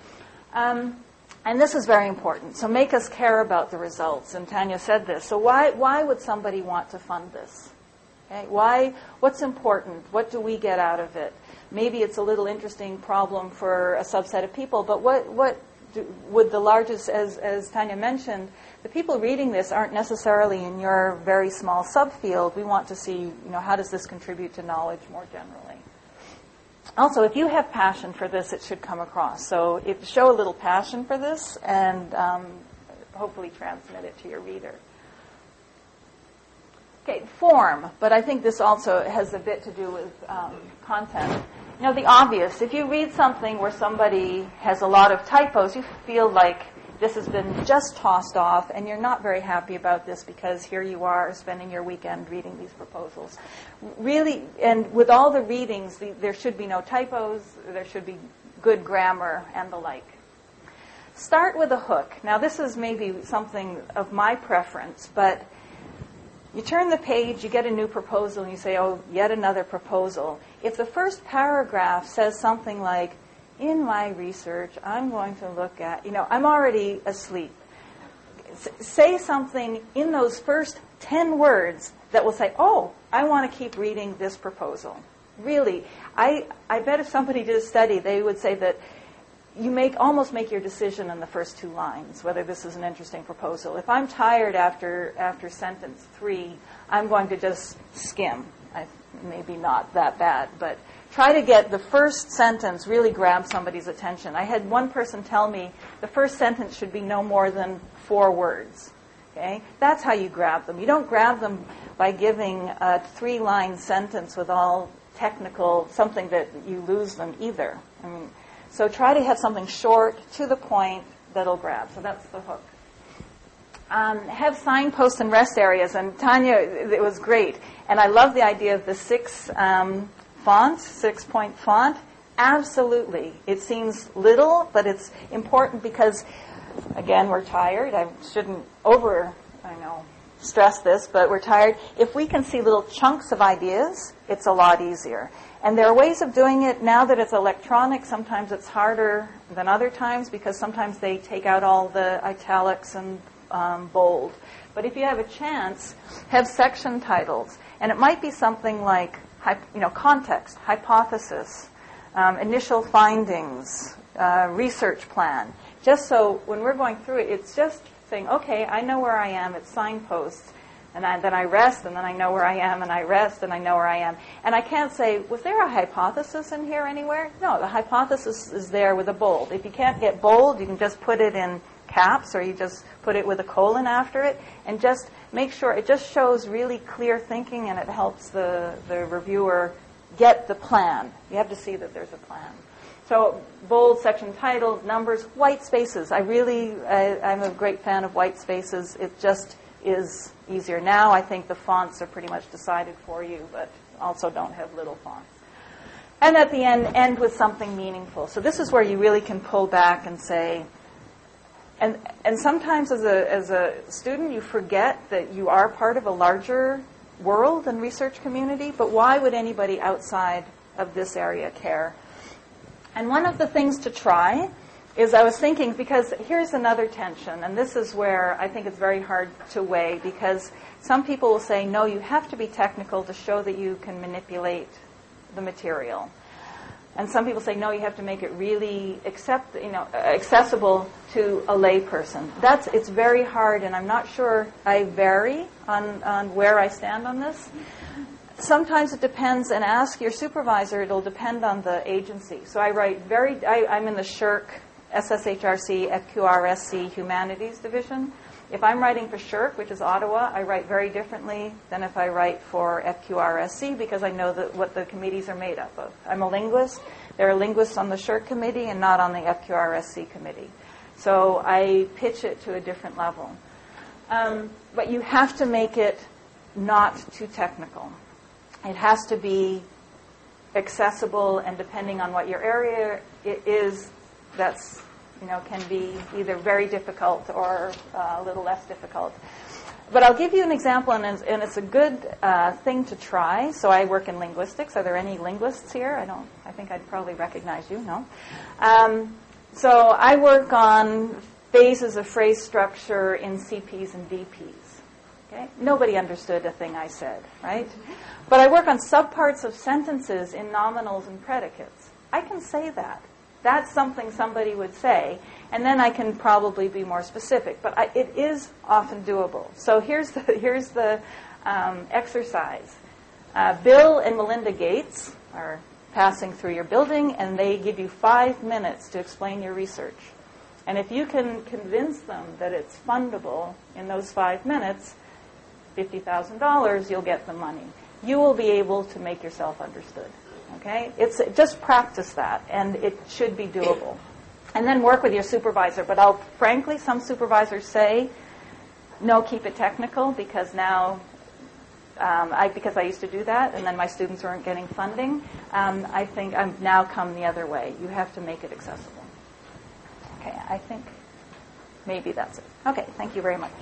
S4: Um, And this is very important. So make us care about the results. And Tanya said this. So why why would somebody want to fund this? Okay? Why? What's important? What do we get out of it? Maybe it's a little interesting problem for a subset of people, but what what do, would the largest, as as Tanya mentioned, the people reading this aren't necessarily in your very small subfield. We want to see, you know, how does this contribute to knowledge more generally? Also, if you have passion for this, it should come across. So if, show a little passion for this and um, hopefully transmit it to your reader. Okay, form. But I think this also has a bit to do with um, content. You know, the obvious. If you read something where somebody has a lot of typos, you feel like this has been just tossed off, and you're not very happy about this because here you are spending your weekend reading these proposals. Really, and with all the readings, the, there should be no typos, there should be good grammar and the like. Start with a hook. Now, this is maybe something of my preference, but you turn the page, you get a new proposal, and you say, oh, yet another proposal. If the first paragraph says something like, in my research, I'm going to look at, you know, I'm already asleep. S- say something in those first ten words that will say, oh, I want to keep reading this proposal. Really, I, I bet if somebody did a study, they would say that you make almost make your decision in the first two lines, whether this is an interesting proposal. If I'm tired after after sentence three, I'm going to just skim. I, maybe not that bad, but try to get the first sentence really grab somebody's attention. I had one person tell me the first sentence should be no more than four words. Okay? That's how you grab them. You don't grab them by giving a three-line sentence with all technical, something that you lose them either. I mean, so try to have something short, to the point, that'll grab. So that's the hook. Um, have signposts and rest areas. And Tanya, it was great. And I love the idea of the six um, fonts, six-point font. Absolutely. It seems little, but it's important because, again, we're tired. I shouldn't over, I know, stress this, but we're tired. If we can see little chunks of ideas, it's a lot easier. And there are ways of doing it now that it's electronic. Sometimes it's harder than other times because sometimes they take out all the italics and um, bold. But if you have a chance, have section titles. And it might be something like, you know, context, hypothesis, um, initial findings, uh, research plan. Just so when we're going through it, it's just saying, okay, I know where I am, it's signposts, and I, then I rest, and then I know where I am, and I rest, and I know where I am. And I can't say, was there a hypothesis in here anywhere? No, the hypothesis is there with a bold. If you can't get bold, you can just put it in caps, or you just put it with a colon after it, and just make sure it just shows really clear thinking, and it helps the, the reviewer get the plan. You have to see that there's a plan. So bold, section title, numbers, white spaces. I really, I, I'm a great fan of white spaces. It just is easier. Now I think the fonts are pretty much decided for you, but also don't have little fonts. And at the end, end with something meaningful. So this is where you really can pull back and say, and and sometimes as a as a student you forget that you are part of a larger world and research community, but why would anybody outside of this area care? And one of the things to try is I was thinking, because here's another tension, and this is where I think it's very hard to weigh, because some people will say, no, you have to be technical to show that you can manipulate the material. And some people say, no, you have to make it really accept, you know, accessible to a layperson. That's, it's very hard, and I'm not sure I vary on, on where I stand on this. Sometimes it depends, and ask your supervisor, it'll depend on the agency. So I write very, I, I'm in the S H R C, S S H R C, F Q R S C Humanities Division. If I'm writing for S H R C, which is Ottawa, I write very differently than if I write for F Q R S C, because I know that what the committees are made up of. I'm a linguist. There are linguists on the S H R C committee and not on the F Q R S C committee. So I pitch it to a different level. Um, but you have to make it not too technical. It has to be accessible, and depending on what your area it is, that's, you know, can be either very difficult or uh, a little less difficult. But I'll give you an example, and it's, and it's a good uh, thing to try. So I work in linguistics. Are there any linguists here? I don't. I think I'd probably recognize you. No. Um, so I work on phases of phrase structure in C Ps and D Ps. Okay? Nobody understood a thing I said, right? But I work on subparts of sentences in nominals and predicates. I can say that. That's something somebody would say, and then I can probably be more specific. But I, it is often doable. So here's the, here's the um, exercise. Uh, Bill and Melinda Gates are passing through your building, and they give you five minutes to explain your research. And if you can convince them that it's fundable in those five minutes, fifty thousand dollars, you'll get the money. You will be able to make yourself understood. Okay? It's just practice that, and it should be doable. And then work with your supervisor. But I'll, frankly, some supervisors say, no, keep it technical, because now, um, I, because I used to do that, and then my students weren't getting funding. Um, I think I've now come the other way. You have to make it accessible. Okay, I think maybe that's it. Okay, thank you very much.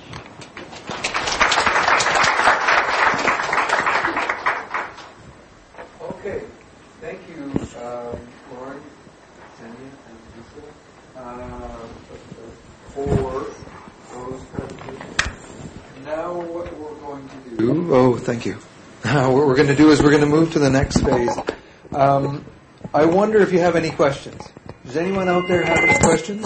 S1: Okay, thank you, um, Lauren, Sandy, and Lisa, uh, for those presentations. Now what we're going to do... Oh, thank you. Now what we're going to do is we're going to move to the next phase. Um, I wonder if you have any questions. Does anyone out there have any questions?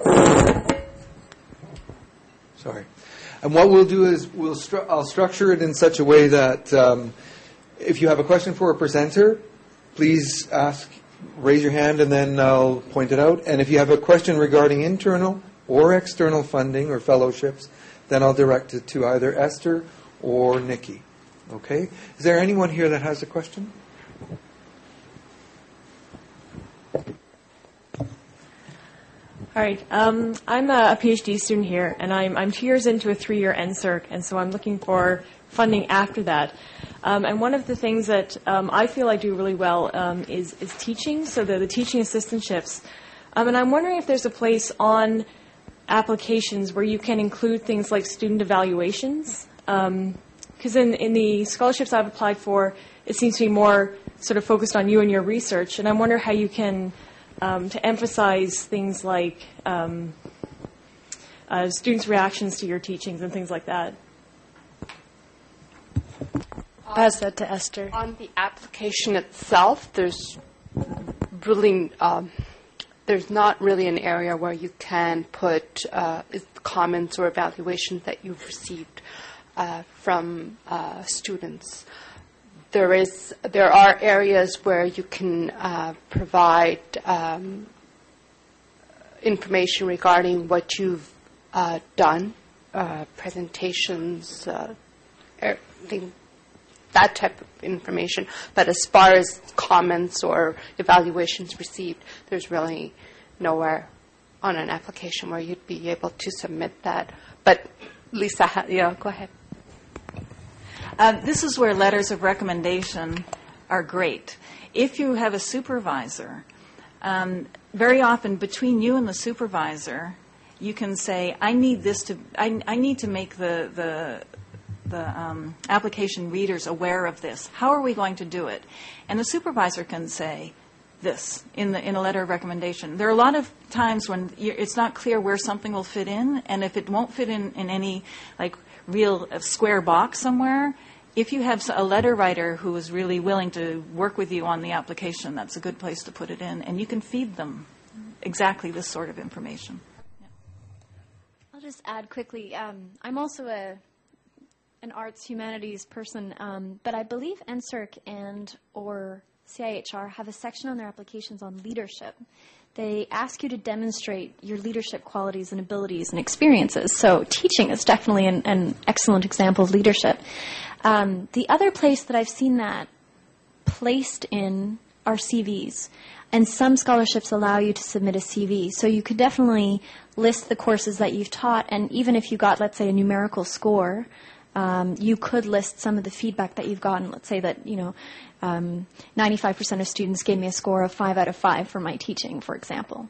S1: Sorry. And what we'll do is we'll stru- I'll structure it in such a way that... Um, If you have a question for a presenter, please ask, raise your hand, and then I'll point it out. And if you have a question regarding internal or external funding or fellowships, then I'll direct it to either Esther or Nikki. Okay? Is there anyone here that has a question?
S5: All right. Um, I'm a, a PhD student here, and I'm, I'm two years into a three-year N S E R C, and so I'm looking for funding after that. Um, and one of the things that um, I feel I do really well um, is, is teaching, so the, the teaching assistantships. Um, and I'm wondering if there's a place on applications where you can include things like student evaluations. Because um, in, in the scholarships I've applied for, it seems to be more sort of focused on you and your research. And I wonder how you can, um, to emphasize things like um, uh, students' reactions to your teachings and things like that.
S2: Pass that to Esther.
S6: On the application itself, there's really, um, there's not really an area where you can put uh, comments or evaluations that you've received uh, from uh, students. There is, there are areas where you can uh, provide um, information regarding what you've uh, done, uh, presentations, uh, everything, that type of information. But as far as comments or evaluations received, there's really nowhere on an application where you'd be able to submit that. But Lisa, yeah, go ahead.
S4: Uh, this is where letters of recommendation are great. If you have a supervisor, um, very often between you and the supervisor, you can say, I need this to, I, I need to make the, the, the um, application readers aware of this. How are we going to do it? And the supervisor can say this in, the, in a letter of recommendation. There are a lot of times when you're, it's not clear where something will fit in, and if it won't fit in, in any like real uh, square box somewhere, if you have a letter writer who is really willing to work with you on the application, that's a good place to put it in, and you can feed them exactly this sort of information. Yeah.
S7: I'll just add quickly, um, I'm also a an arts humanities person, um, but I believe N S E R C and or C I H R have a section on their applications on leadership. They ask you to demonstrate your leadership qualities and abilities and experiences. So teaching is definitely an, an excellent example of leadership. Um, the other place that I've seen that placed in are C Vs. And some scholarships allow you to submit a C V. So you could definitely list the courses that you've taught, and even if you got, let's say, a numerical score, um, you could list some of the feedback that you've gotten. Let's say that, you know, um, ninety-five percent of students gave me a score of five out of five for my teaching, for example.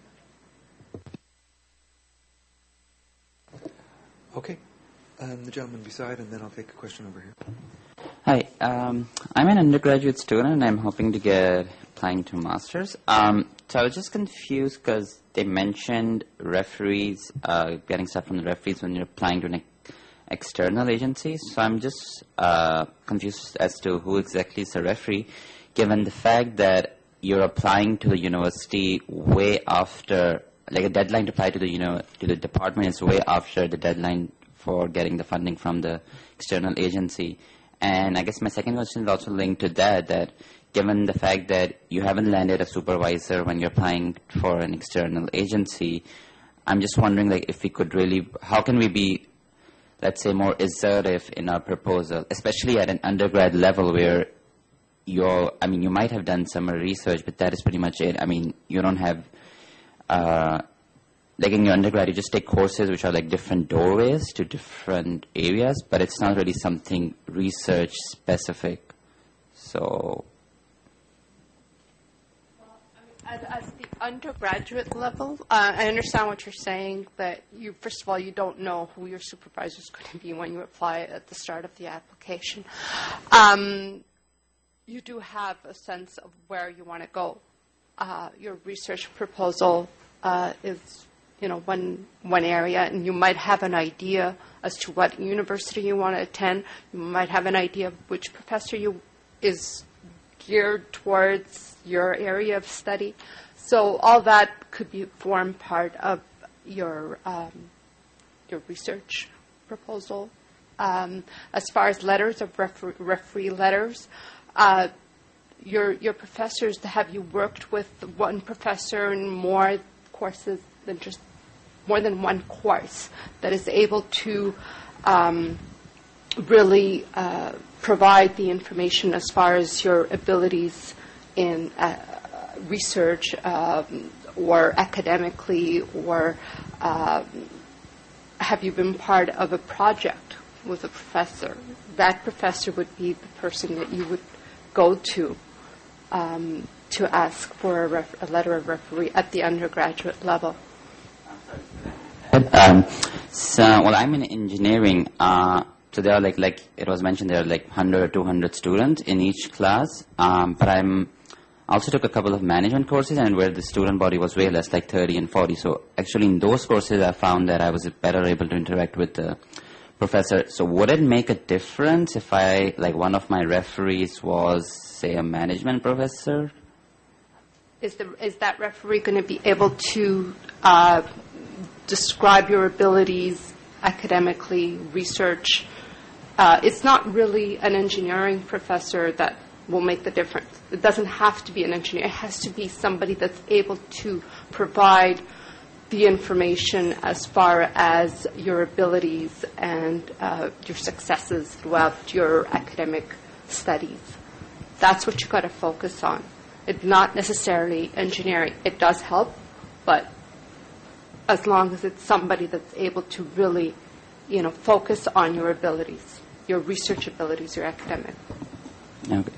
S1: Okay. Um, the gentleman beside, and then I'll take a question over here.
S8: Hi, um, I'm an undergraduate student, and I'm hoping to get applying to masters. Um, so I was just confused because they mentioned referees, uh, getting stuff from the referees when you're applying to an ex- external agency. So I'm just uh, confused as to who exactly is a referee, given the fact that you're applying to the university way after, like a deadline to apply to the, you know, to the department is way after the deadline for getting the funding from the external agency. And I guess my second question is also linked to that, that given the fact that you haven't landed a supervisor when you're applying for an external agency, I'm just wondering, like, if we could really, how can we be, let's say, more assertive in our proposal, especially at an undergrad level where you're, I mean, you might have done some research, but that is pretty much it. I mean, you don't have, uh, like in your undergrad, you just take courses which are like different doorways to different areas, but it's not really something research specific. So,
S6: At, at the undergraduate level, uh, I understand what you're saying, that you, first of all, you don't know who your supervisor is going to be when you apply at the start of the application. Um, you do have a sense of where you want to go. Uh, your research proposal uh, is, you know, one one area, and you might have an idea as to what university you want to attend. You might have an idea of which professor you is geared towards your area of study. So all that could be form part of your um, your research proposal. Um, as far as letters of refer- referee letters, uh, your your professors, have you worked with one professor in more courses than just more than one course that is able to um, really uh, provide the information as far as your abilities in uh, research um, or academically, or um, have you been part of a project with a professor? That professor would be the person that you would go to um, to ask for a, ref- a letter of referee at the undergraduate level.
S8: Um, so, well, I'm in engineering. Uh, so there are like, like it was mentioned, there are like one hundred or two hundred students in each class. Um, but I'm also took a couple of management courses, and where the student body was way less, like thirty and forty. So actually, in those courses, I found that I was better able to interact with the professor. So would it make a difference if I, like, one of my referees was, say, a management professor?
S6: Is, the, is that referee going to be able to uh, describe your abilities academically, research? Uh, it's not really an engineering professor that will make the difference. It doesn't have to be an engineer. It has to be somebody that's able to provide the information as far as your abilities and uh, your successes throughout your academic studies. That's what you've got to focus on. It's not necessarily engineering. It does help, but as long as it's somebody that's able to really, you know, focus on your abilities, your research abilities, your academic.
S8: Okay.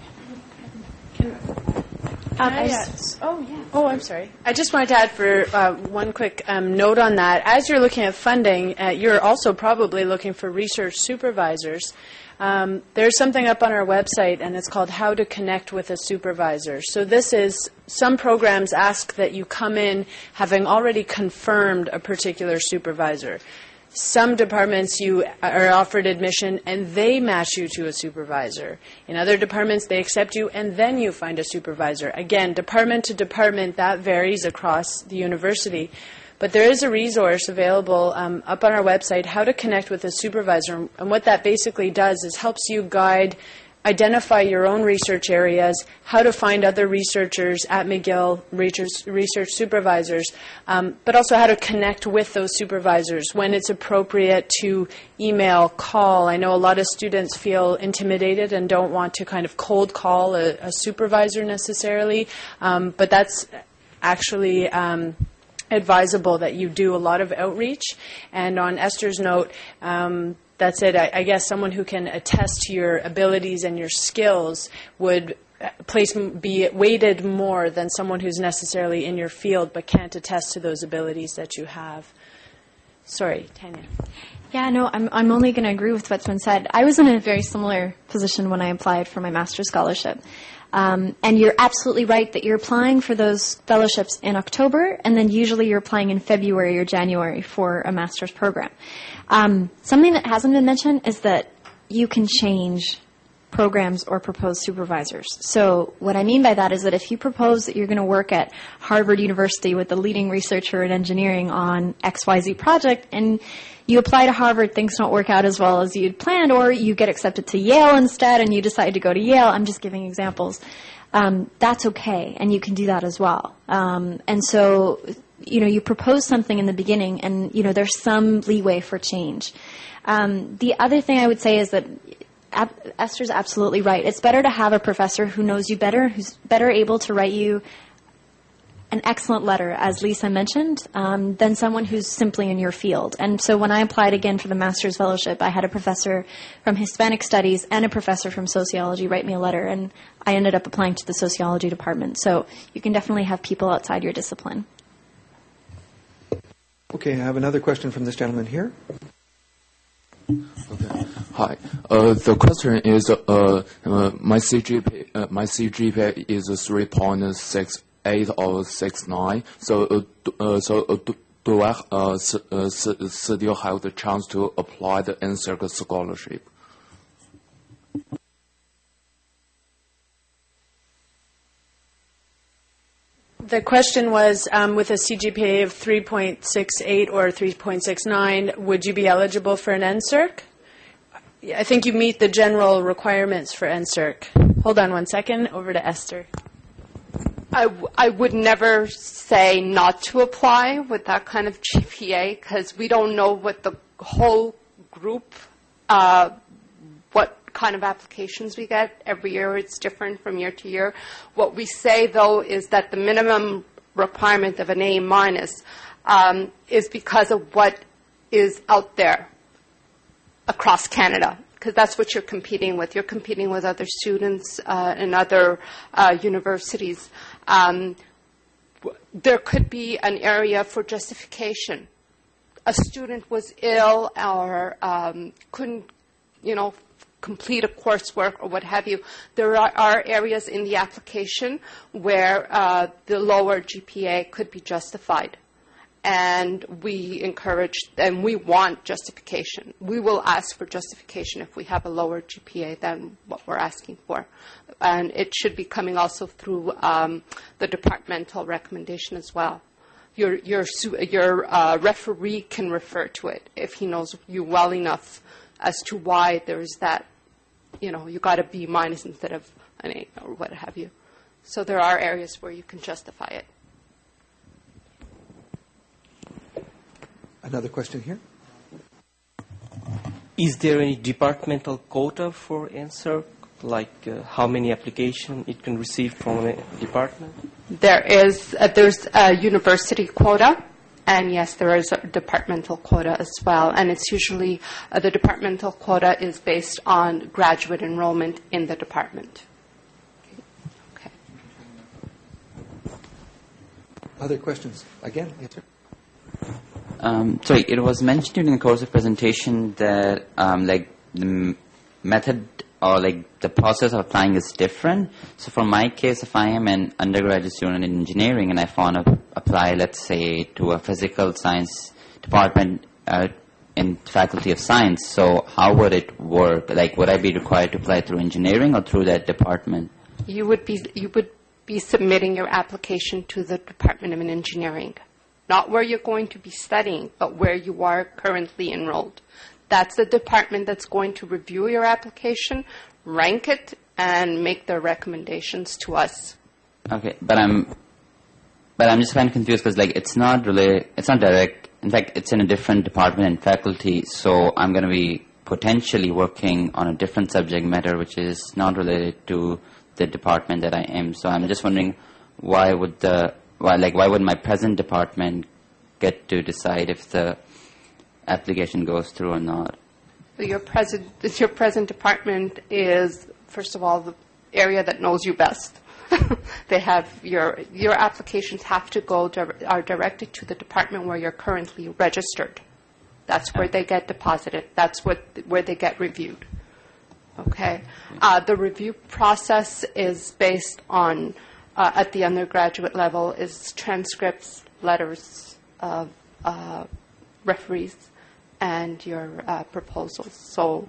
S2: Um, I, uh, oh, yeah. Oh, I'm sorry. I just wanted to add for uh, one quick um, note on that. As you're looking at funding, uh, you're also probably looking for research supervisors. Um, there's something up on our website, and it's called How to Connect with a Supervisor. So this is, some programs ask that you come in having already confirmed a particular supervisor. Some departments you are offered admission and they match you to a supervisor. In other departments, they accept you and then you find a supervisor. Again, department to department, that varies across the university. But there is a resource available um, up on our website, How to Connect with a Supervisor. And what that basically does is helps you guide, identify your own research areas, how to find other researchers at McGill, research, research supervisors, um, but also how to connect with those supervisors when it's appropriate to email, call. I know a lot of students feel intimidated and don't want to kind of cold call a, a supervisor necessarily, um, but that's actually um, advisable that you do a lot of outreach. And on Esther's note, um, that's it. I, I guess someone who can attest to your abilities and your skills would place be weighted more than someone who's necessarily in your field but can't attest to those abilities that you have. Sorry, Tanya.
S7: Yeah, no, I'm I'm only going to agree with what's been said. I was in a very similar position when I applied for my master's scholarship. Um, and you're absolutely right that you're applying for those fellowships in October, and then usually you're applying in February or January for a master's program. Um, something that hasn't been mentioned is that you can change programs or propose supervisors. So what I mean by that is that if you propose that you're going to work at Harvard University with the leading researcher in engineering on X Y Z project, and you apply to Harvard, things don't work out as well as you'd planned, or you get accepted to Yale instead and you decide to go to Yale, I'm just giving examples, um, that's okay, and you can do that as well. Um, and so, you know, you propose something in the beginning and, you know, there's some leeway for change. Um, the other thing I would say is that Ab- Esther's absolutely right. It's better to have a professor who knows you better, who's better able to write you an excellent letter, as Lisa mentioned, um, than someone who's simply in your field. And so when I applied again for the master's fellowship, I had a professor from Hispanic Studies and a professor from sociology write me a letter, and I ended up applying to the sociology department. So you can definitely have people outside your discipline.
S1: Okay, I have another question from this gentleman here.
S9: Okay. Hi. Uh, the question is, uh, uh, my C G P A, uh, my C G P A is three point six eight or six nine. So, uh, do, uh, so uh, do, do I uh, s- uh, s- still have the chance to apply the N S E R C scholarship?
S2: The question was, um, with a C G P A of three point six eight or three point six nine, would you be eligible for an N S E R C? I think you meet the general requirements for N S E R C. Hold on one second. Over to Esther.
S6: I, w- I would never say not to apply with that kind of G P A because we don't know what the whole group, uh, what kind of applications we get. Every year it's different from year to year. What we say, though, is that the minimum requirement of an A minus um, is because of what is out there across Canada, because that's what you're competing with. You're competing with other students uh, in other uh, universities. Um, w- there could be an area for justification. A student was ill or um, couldn't, you know, complete a coursework or what have you. There are, are areas in the application where uh, the lower G P A could be justified. and we encourage and we want justification. We will ask for justification if we have a lower G P A than what we're asking for. And it should be coming also through um, the departmental recommendation as well. Your, your, your uh, referee can refer to it if he knows you well enough as to why there's that, you know, you got a B minus instead of an A or what have you. So there are areas where you can justify it.
S1: Another question here.
S10: Is there any departmental quota for N S E R C, like uh, how many applications it can receive from a department?
S6: There is, uh, there's a university quota, and yes, there is a departmental quota as well. And it's usually, uh, the departmental quota is based on graduate enrollment in the department. Okay.
S1: Other questions? Again, yes, sir.
S8: Um, sorry, it was mentioned during the course of presentation that um, like the m- method or like the process of applying is different. So for my case, if I am an undergraduate student in engineering and I want to apply, let's say, to a physical science department uh, in Faculty of Science, so how would it work? Like, would I be required to apply through engineering or through that department?
S6: You would be you would be submitting your application to the Department of Engineering. Not where you're going to be studying, but where you are currently enrolled. That's the department that's going to review your application, rank it, and make their recommendations to us.
S8: Okay, but I'm, but I'm just kind of confused because like it's not really, it's not direct. In fact, it's in a different department and faculty, so I'm going to be potentially working on a different subject matter which is not related to the department that I am. So I'm just wondering, why would the Why, like, why would my present department get to decide if the application goes through or not?
S6: Your present, your present department is, first of all, the area that knows you best. They have your your applications have to go are directed to the department where you're currently registered. That's where they get deposited. That's what where they get reviewed. Okay, uh, the review process is based on. Uh, at the undergraduate level is transcripts, letters, uh, uh, referees, and your uh, proposals. So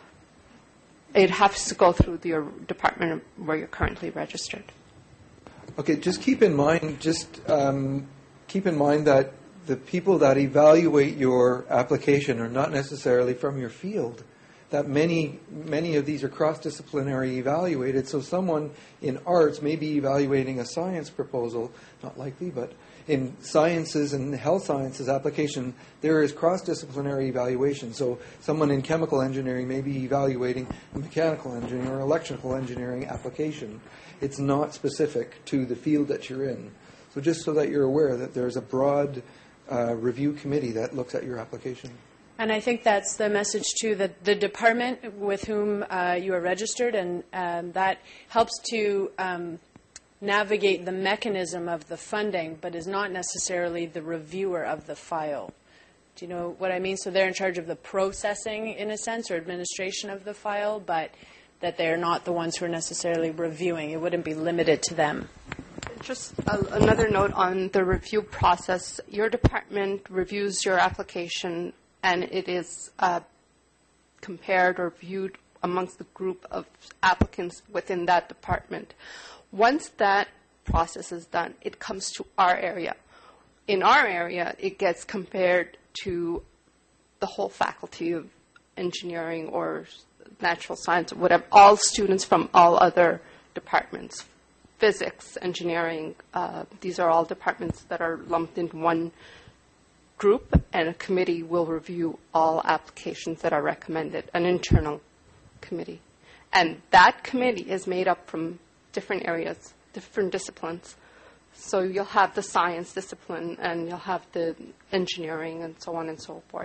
S6: it has to go through your department where you're currently registered.
S1: Okay, just keep in mind, just um, keep in mind that the people that evaluate your application are not necessarily from your field. That many many of these are cross-disciplinary evaluated. So someone in arts may be evaluating a science proposal, not likely, but in sciences and health sciences application, there is cross-disciplinary evaluation. So someone in chemical engineering may be evaluating a mechanical engineering or electrical engineering application. It's not specific to the field that you're in. So just so that you're aware that there's a broad uh, review committee that looks at your application.
S2: And I think that's the message, too, that the department with whom uh, you are registered, and um, that helps to um, navigate the mechanism of the funding, but is not necessarily the reviewer of the file. Do you know what I mean? So they're in charge of the processing, in a sense, or administration of the file, but that they're not the ones who are necessarily reviewing. It wouldn't be limited to them.
S6: Just a, another note on the review process. Your department reviews your application and it is uh, compared or viewed amongst the group of applicants within that department. Once that process is done, it comes to our area. In our area, it gets compared to the whole faculty of engineering or natural science, or whatever, all students from all other departments, physics, engineering, uh, these are all departments that are lumped into one group, and a committee will review all applications that are recommended, an internal committee. And that committee is made up from different areas, different disciplines. So you'll have the science discipline, and you'll have the engineering, and so on and so forth.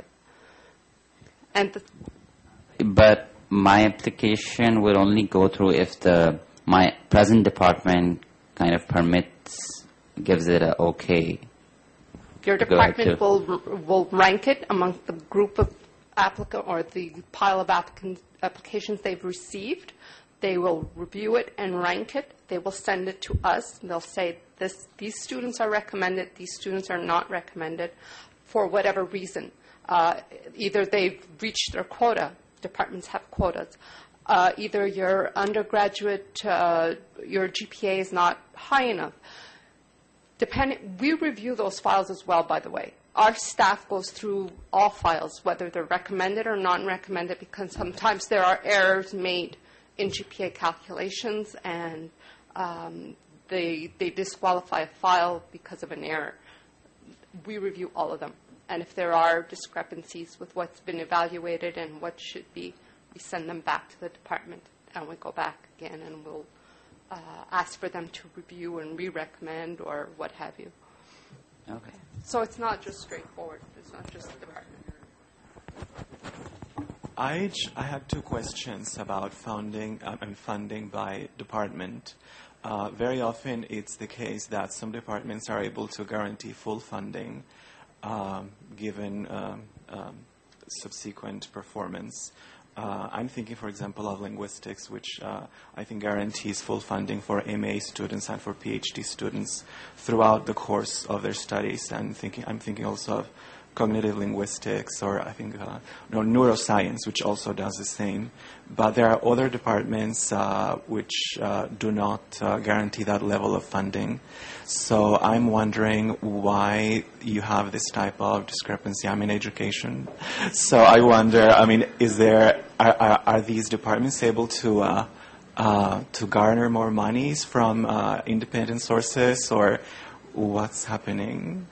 S6: And the
S8: but my application will only go through if the my present department kind of permits, gives it a okay.
S6: Your department will will rank it amongst the group of applicant or the pile of applicant, applications they've received. They will review it and rank it. They will send it to us. And they'll say, this, these students are recommended, these students are not recommended for whatever reason. Uh, either they've reached their quota. Departments have quotas. Uh, either your undergraduate, uh, your G P A is not high enough. Depending, we review those files as well, by the way. Our staff goes through all files, whether they're recommended or non-recommended, because sometimes there are errors made in G P A calculations, and um, they, they disqualify a file because of an error. We review all of them. And if there are discrepancies with what's been evaluated and what should be, we send them back to the department, and we go back again, and we'll uh, ask for them to review and re-recommend or what have you.
S8: Okay.
S6: So it's not just straightforward. It's not just the department.
S11: I, I have two questions about funding um, and funding by department. Uh, very often it's the case that some departments are able to guarantee full funding um, given um, um, subsequent performance. Uh, I'm thinking, for example, of linguistics, which uh, I think guarantees full funding for M A students and for PhD students throughout the course of their studies. And thinking, I'm thinking also of cognitive linguistics, or I think uh, no, neuroscience, which also does the same. But there are other departments uh, which uh, do not uh, guarantee that level of funding. So I'm wondering why you have this type of discrepancy. I'm in education, so I wonder. I mean, is there are, are, are these departments able to uh, uh, to garner more monies from uh, independent sources, or what's happening?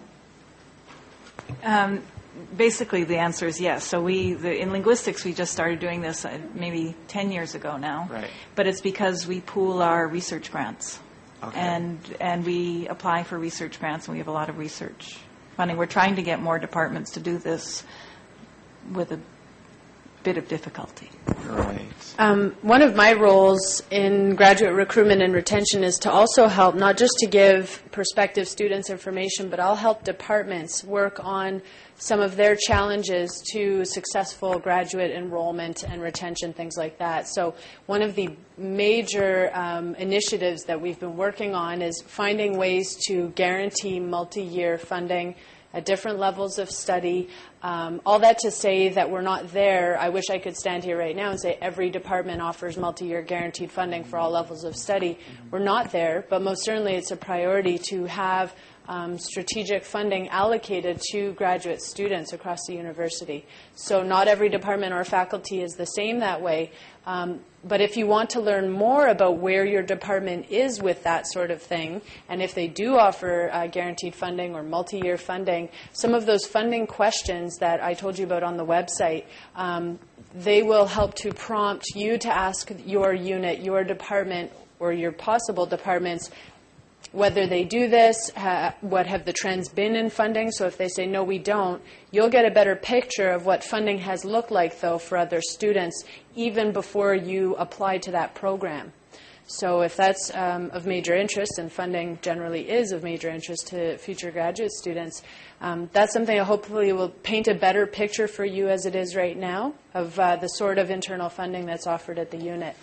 S4: Um, basically, the answer is yes. So we, the, in linguistics, we just started doing this uh, maybe ten years ago now.
S11: Right.
S4: But it's because we pool our research grants.
S11: Okay.
S4: And and we apply for research grants, and we have a lot of research funding. We're trying to get more departments to do this with a bit of difficulty.
S11: Right.
S2: Um, one of my roles in graduate recruitment and retention is to also help, not just to give prospective students information, but I'll help departments work on some of their challenges to successful graduate enrollment and retention, things like that. So one of the major um, initiatives that we've been working on is finding ways to guarantee multi-year funding at different levels of study. Um, all that to say that we're not there. I wish I could stand here right now and say every department offers multi-year guaranteed funding for all levels of study. We're not there, but most certainly it's a priority to have um, strategic funding allocated to graduate students across the university. So not every department or faculty is the same that way. Um, but if you want to learn more about where your department is with that sort of thing, and if they do offer uh, guaranteed funding or multi-year funding, some of those funding questions that I told you about on the website, um, they will help to prompt you to ask your unit, your department, or your possible departments whether they do this, uh, what have the trends been in funding. So if they say, no, we don't, you'll get a better picture of what funding has looked like, though, for other students, even before you apply to that program. So if that's um, of major interest, and funding generally is of major interest to future graduate students, um, that's something that hopefully will paint a better picture for you as it is right now of uh, the sort of internal funding that's offered at the unit.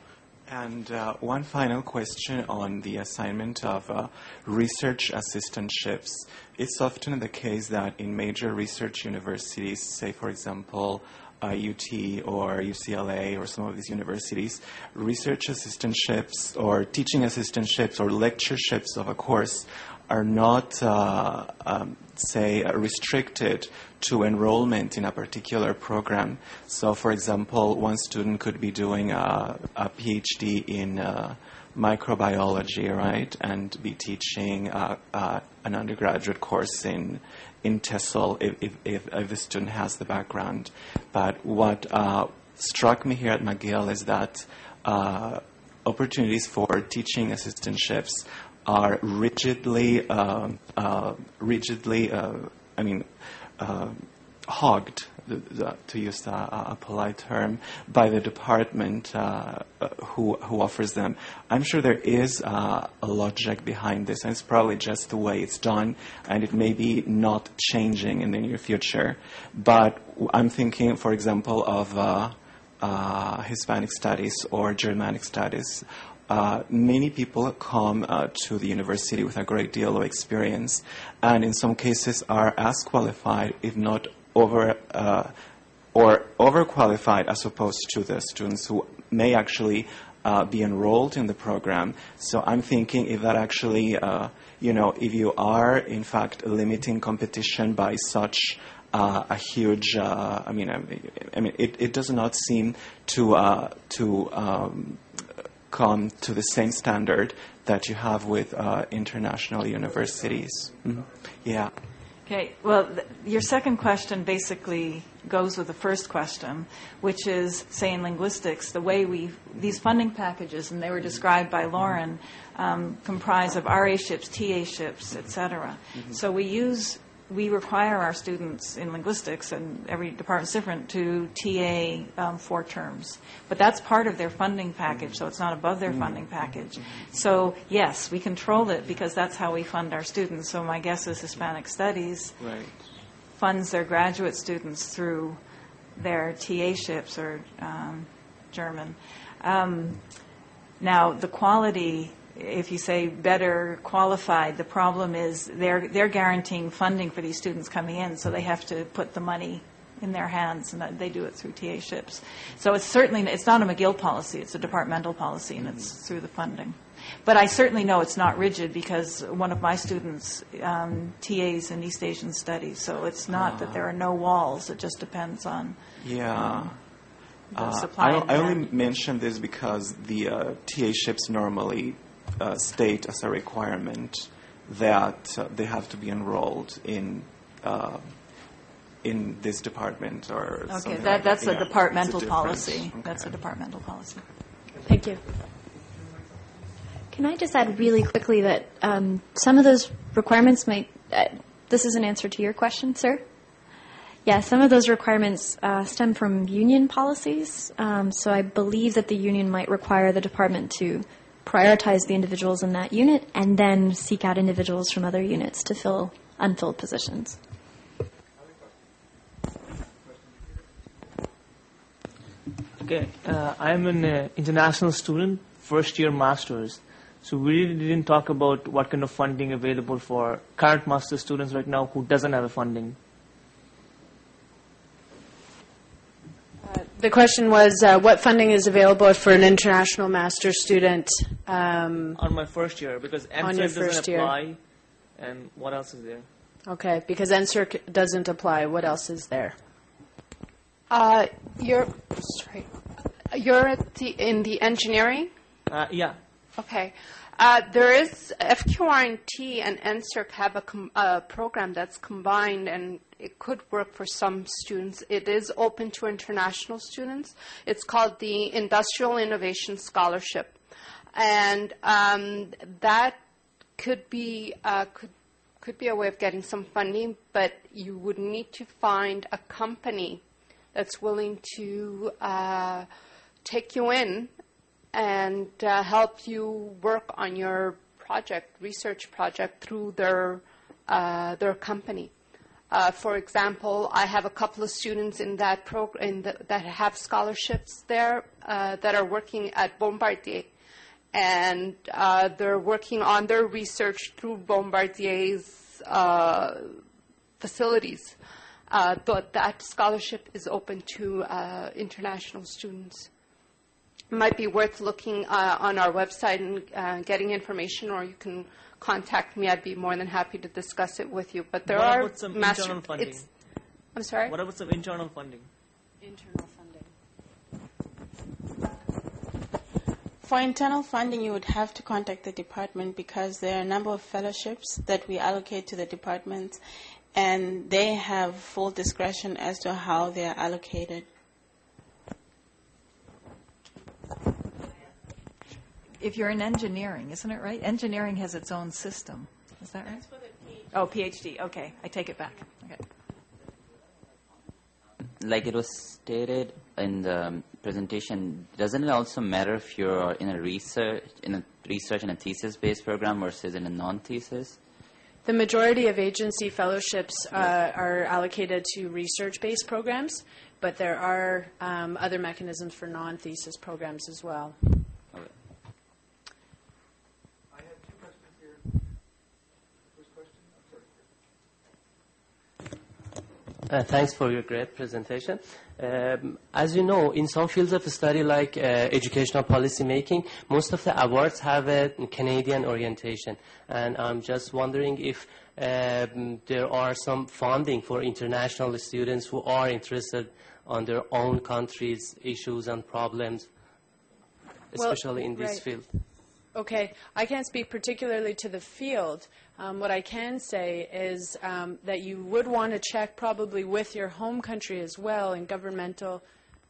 S11: And uh, one final question on the assignment of uh, research assistantships. It's often the case that in major research universities, say, for example, uh, U T or U C L A or some of these universities, research assistantships or teaching assistantships or lectureships of a course are not, uh, um, say, uh, restricted to enrollment in a particular program. So, for example, one student could be doing a, a PhD in uh, microbiology, right, and be teaching uh, uh, an undergraduate course in in TESOL if, if, if, if the student has the background. But what uh, struck me here at McGill is that uh, opportunities for teaching assistantships are rigidly, uh, uh, rigidly, uh, I mean, uh, hogged, the, the, to use a, a polite term, by the department uh, who who offers them. I'm sure there is uh, a logic behind this, and it's probably just the way it's done, and it may be not changing in the near future. But I'm thinking, for example, of uh, uh, Hispanic studies or Germanic studies. Uh, many people come uh, to the university with a great deal of experience, and in some cases are as qualified, if not over uh, or overqualified, as opposed to the students who may actually uh, be enrolled in the program. So I'm thinking if that actually, uh, you know, if you are in fact limiting competition by such uh, a huge, uh, I mean, I, I mean, it, it does not seem to uh, to um, come to the same standard that you have with uh, international universities. Mm-hmm. Yeah.
S4: Okay, well, th- your second question basically goes with the first question, which is, say, in linguistics, the way we, these funding packages, and they were described by Lauren, um, comprise of R A-ships, T A-ships, et cetera. Mm-hmm. So we use, we require our students in linguistics, and every department's different, to T A um, four terms. But that's part of their funding package, so it's not above their funding package. So, yes, we control it because that's how we fund our students. So my guess is Hispanic Studies
S11: right.
S4: funds their graduate students through their T A-ships or um, German. Um, now, the quality, if you say better qualified, the problem is they're they're guaranteeing funding for these students coming in, so they have to put the money in their hands, and they do it through T A-ships. So it's certainly, it's not a McGill policy, it's a departmental policy, and it's through the funding. But I certainly know it's not rigid because one of my students um, T As in East Asian Studies, so it's not uh, that there are no walls, it just depends on
S11: yeah.
S4: um, the
S11: uh,
S4: supply
S11: I,
S4: and
S11: I
S4: demand.
S11: only mention this because the uh, T A-ships normally uh, state as a requirement that uh, they have to be enrolled in uh, in this department or
S4: okay,
S11: something
S4: that,
S11: like
S4: that's
S11: that.
S4: a
S11: Yeah,
S4: departmental
S11: a
S4: policy.
S11: Okay.
S4: That's a departmental policy.
S2: Thank you.
S7: Can I just add really quickly that um, some of those requirements might, uh, this is an answer to your question, sir? Yeah, some of those requirements uh, stem from union policies. Um, so I believe that the union might require the department to prioritize the individuals in that unit and then seek out individuals from other units to fill unfilled positions.
S12: Okay, uh, I'm an uh, international student, first year master's. So we really didn't talk about what kind of funding available for current master's students right now who doesn't have a funding.
S2: Uh, the question was uh, what funding is available for an international master's student? Um,
S12: on my first year, because
S2: on your
S12: N C E R
S2: first
S12: doesn't
S2: year.
S12: apply, and what else is there?
S2: Okay, because N C E R C doesn't apply. What else is there?
S6: Uh, you're sorry. You're at the, in the engineering.
S12: Uh, yeah.
S6: Okay. Uh, there is F Q R N T and N C E R C have a com- uh, program that's combined, and it could work for some students. It is open to international students. It's called the Industrial Innovation Scholarship, and um, that could be uh, could could be a way of getting some funding, but you would need to find a company that's willing to uh, take you in and uh, help you work on your project, research project, through their uh, their company. Uh, for example, I have a couple of students in that program that have scholarships there uh, that are working at Bombardier, and uh, they're working on their research through Bombardier's uh, facilities. Uh, but that scholarship is open to uh, international students. It might be worth looking uh, on our website and uh, getting information, or you can contact me. I'd be more than happy to discuss it with you. But there
S12: what
S6: are
S12: about some
S6: master-
S12: internal funding?
S6: it's- I'm sorry?
S12: What about some internal funding?
S6: Internal funding.
S13: For internal funding, you would have to contact the department because there are a number of fellowships that we allocate to the department, and they have full discretion as to how they are allocated.
S4: If you're in engineering, isn't it right? Engineering has its own system. Is that right?
S13: That's for the PhD.
S4: Oh, PhD. Okay, I take it back. Okay.
S8: Like it was stated in the presentation, doesn't it also matter if you're in a research in a research and a thesis-based program versus in a non-thesis?
S2: The majority of agency fellowships uh, are allocated to research-based programs, but there are um, other mechanisms for non-thesis programs as well.
S14: Uh, thanks for your great presentation. Um, as you know, in some fields of study like uh, educational policy making, most of the awards have a Canadian orientation. And I'm just wondering if um, there are some funding for international students who are interested on their own country's issues and problems, especially
S2: well,
S14: in this
S2: right.
S14: field.
S2: Okay, I can't speak particularly to the field. Um, what I can say is um, that you would want to check probably with your home country as well in governmental.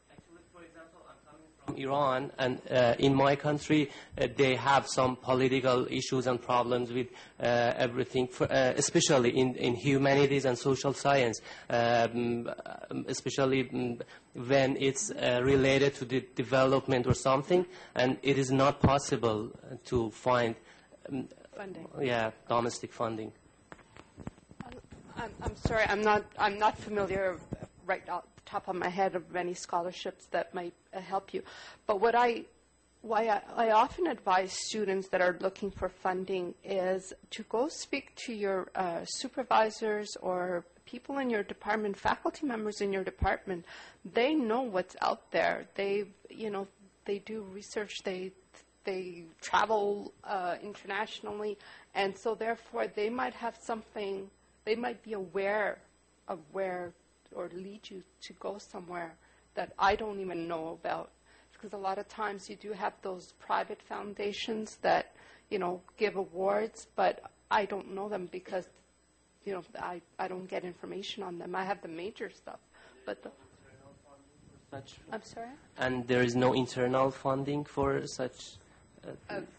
S14: From Iran, and uh, in my country, uh, they have some political issues and problems with uh, everything, for, uh, especially in, in humanities and social science, um, especially um, when it's uh, related to the development or something, and it is not possible to find um,
S2: funding.
S14: Yeah, domestic funding.
S6: I'm, I'm sorry, I'm not. I'm not familiar right off the top of my head of any scholarships that might uh, help you. But what I, why I, I often advise students that are looking for funding is to go speak to your uh, supervisors or people in your department, faculty members in your department. They know what's out there. They, you know, they do research. They they travel uh, internationally, and so therefore they might have something. They might be aware of where or lead you to go somewhere that I don't even know about. Because a lot of times you do have those private foundations that, you know, give awards, but I don't know them because, you know, I, I don't get information on them. I have the major stuff. But the,
S14: such,
S6: I'm sorry?
S14: And there is no internal funding for such? Uh,
S6: uh,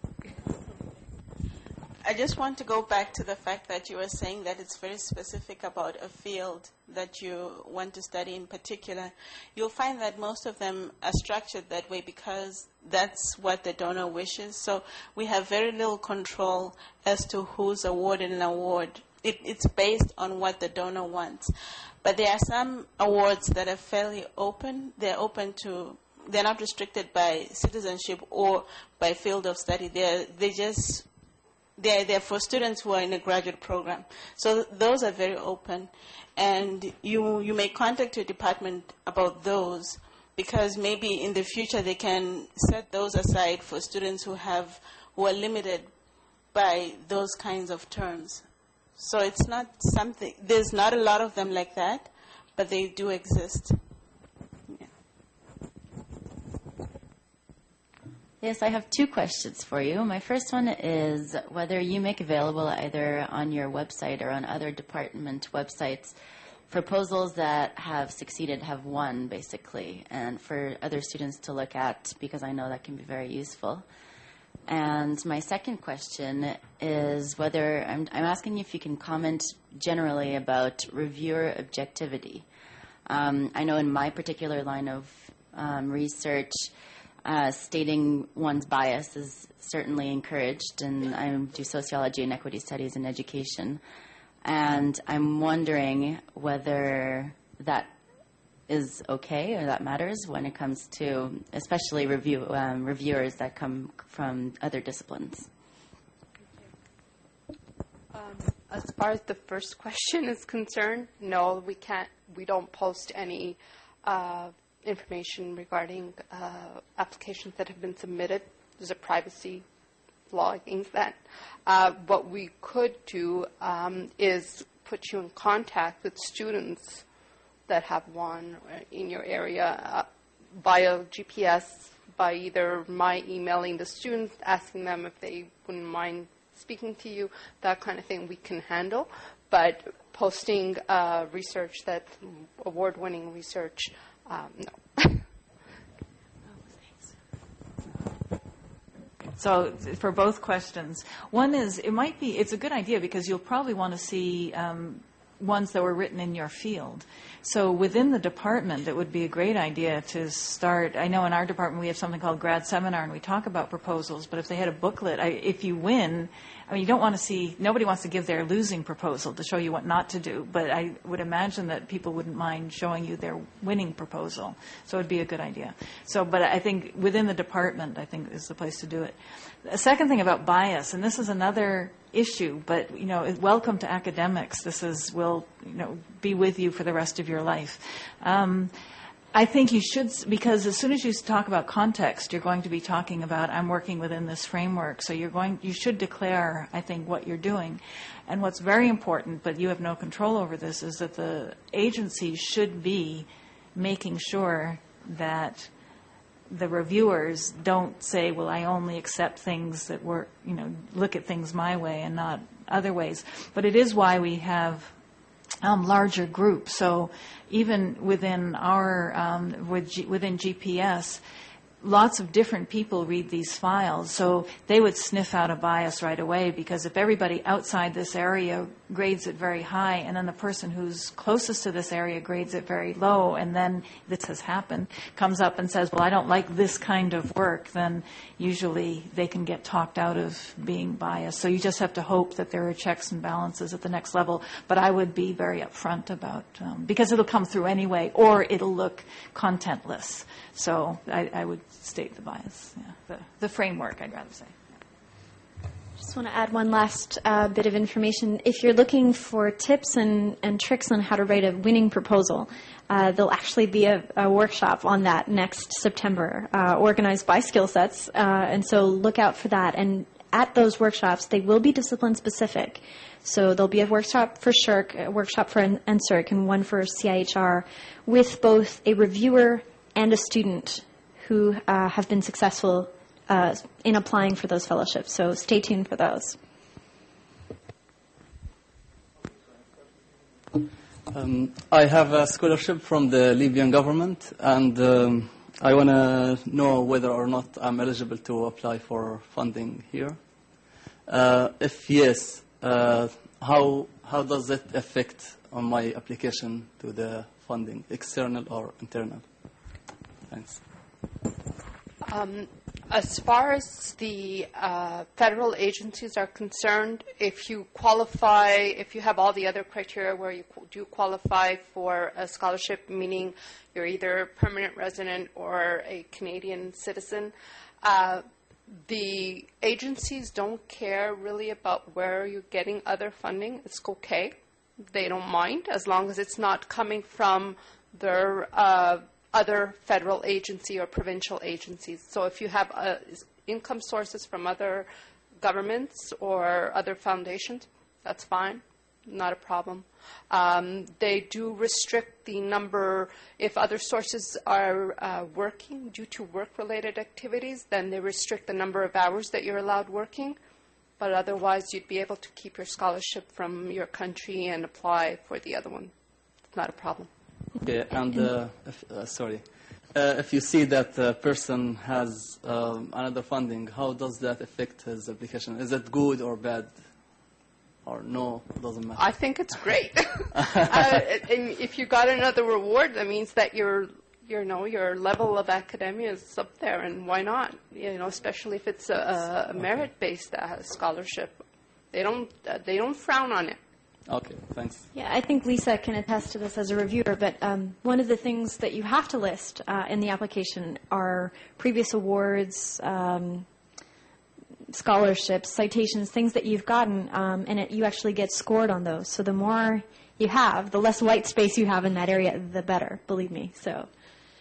S13: I just want to go back to the fact that you were saying that it's very specific about a field that you want to study in particular. You'll find that most of them are structured that way because that's what the donor wishes. So we have very little control as to who's awarded an award. It, it's based on what the donor wants. But there are some awards that are fairly open. They're open to, they're not restricted by citizenship or by field of study. They're, they just... They're, they're for students who are in a graduate program. So th- those are very open. And you, you may contact your department about those because maybe in the future they can set those aside for students who have who are limited by those kinds of terms. So it's not something, there's not a lot of them like that, but they do exist.
S15: Yes, I have two questions for you. My first one is whether you make available either on your website or on other department websites proposals that have succeeded, have won, basically, and for other students to look at, because I know that can be very useful. And my second question is whether, I'm, I'm asking you if you can comment generally about reviewer objectivity. Um, I know in my particular line of um, research, Uh, stating one's bias is certainly encouraged, and I do sociology and equity studies in education. And I'm wondering whether that is okay or that matters when it comes to especially review, um, reviewers that come from other disciplines.
S6: Um, as far as the first question is concerned, no, we can't, we don't post any uh, information regarding uh, applications that have been submitted. There's a privacy law against that. Uh, what we could do um, is put you in contact with students that have won in your area uh, via G P S, by either my emailing the students, asking them if they wouldn't mind speaking to you, that kind of thing we can handle. But posting uh, research, that award-winning research, Um, no.
S4: So for both questions, one is it might be it's a good idea because you'll probably want to see um, ones that were written in your field. So within the department, it would be a great idea to start. I know in our department we have something called Grad Seminar, and we talk about proposals. But if they had a booklet, I, if you win, I mean, you don't want to see, nobody wants to give their losing proposal to show you what not to do. But I would imagine that people wouldn't mind showing you their winning proposal. So it would be a good idea. So, but I think within the department, I think is the place to do it. The second thing about bias, and this is another issue, but you know, welcome to academics. This is will you know be with you for the rest of your life. Um, I think you should, because as soon as you talk about context, you're going to be talking about I'm working within this framework. So you're going, you should declare, I think, what you're doing. And what's very important, but you have no control over this, is that the agency should be making sure that the reviewers don't say, well, I only accept things that work, you know, look at things my way and not other ways. But it is why we have um, larger groups. So even within our, um, with G, within G P S, lots of different people read these files, so they would sniff out a bias right away, because if everybody outside this area grades it very high, and then the person who's closest to this area grades it very low, and then this has happened, comes up and says, well, I don't like this kind of work, then usually they can get talked out of being biased. So you just have to hope that there are checks and balances at the next level, but I would be very upfront about, um, because it'll come through anyway, or it'll look contentless. So I, I would state the bias, yeah. the, the framework, I'd rather say.
S7: Just want to add one last uh, bit of information. If you're looking for tips and, and tricks on how to write a winning proposal, uh, there'll actually be a, a workshop on that next September, uh, organized by SkillSets, uh, and so look out for that. And at those workshops, they will be discipline specific. So there'll be a workshop for SSHRC, a workshop for N S E R C, and one for C I H R, with both a reviewer and a student who uh, have been successful uh, in applying for those fellowships. So stay tuned for those.
S16: Um, I have a scholarship from the Libyan government, and um, I want to know whether or not I'm eligible to apply for funding here. Uh, if yes, uh, how how does it affect on my application to the funding, external or internal? Thanks.
S6: Um, as far as the uh, federal agencies are concerned, if you qualify, if you have all the other criteria where you do qualify for a scholarship, meaning you're either a permanent resident or a Canadian citizen, uh, the agencies don't care really about where you're getting other funding. It's okay. They don't mind, as long as it's not coming from their uh, other federal agency or provincial agencies. So if you have uh, income sources from other governments or other foundations, that's fine, not a problem. Um, they do restrict the number, if other sources are uh, working due to work-related activities, then they restrict the number of hours that you're allowed working. But otherwise, you'd be able to keep your scholarship from your country and apply for the other one. It's not a problem.
S16: Okay, and uh, if, uh, sorry, uh, if you see that a person has um, another funding, how does that affect his application? Is it good or bad, or no? It doesn't matter.
S6: I think it's great. uh, and if you got another reward, that means that your, you know, your level of academia is up there, and why not? You know, especially if it's a, a merit-based uh, scholarship, they don't uh, they don't frown on it.
S16: Okay, thanks.
S7: Yeah, I think Lisa can attest to this as a reviewer, but um, one of the things that you have to list uh, in the application are previous awards, um, scholarships, citations, things that you've gotten, um, and it, you actually get scored on those. So the more you have, the less white space you have in that area, the better, believe me. So.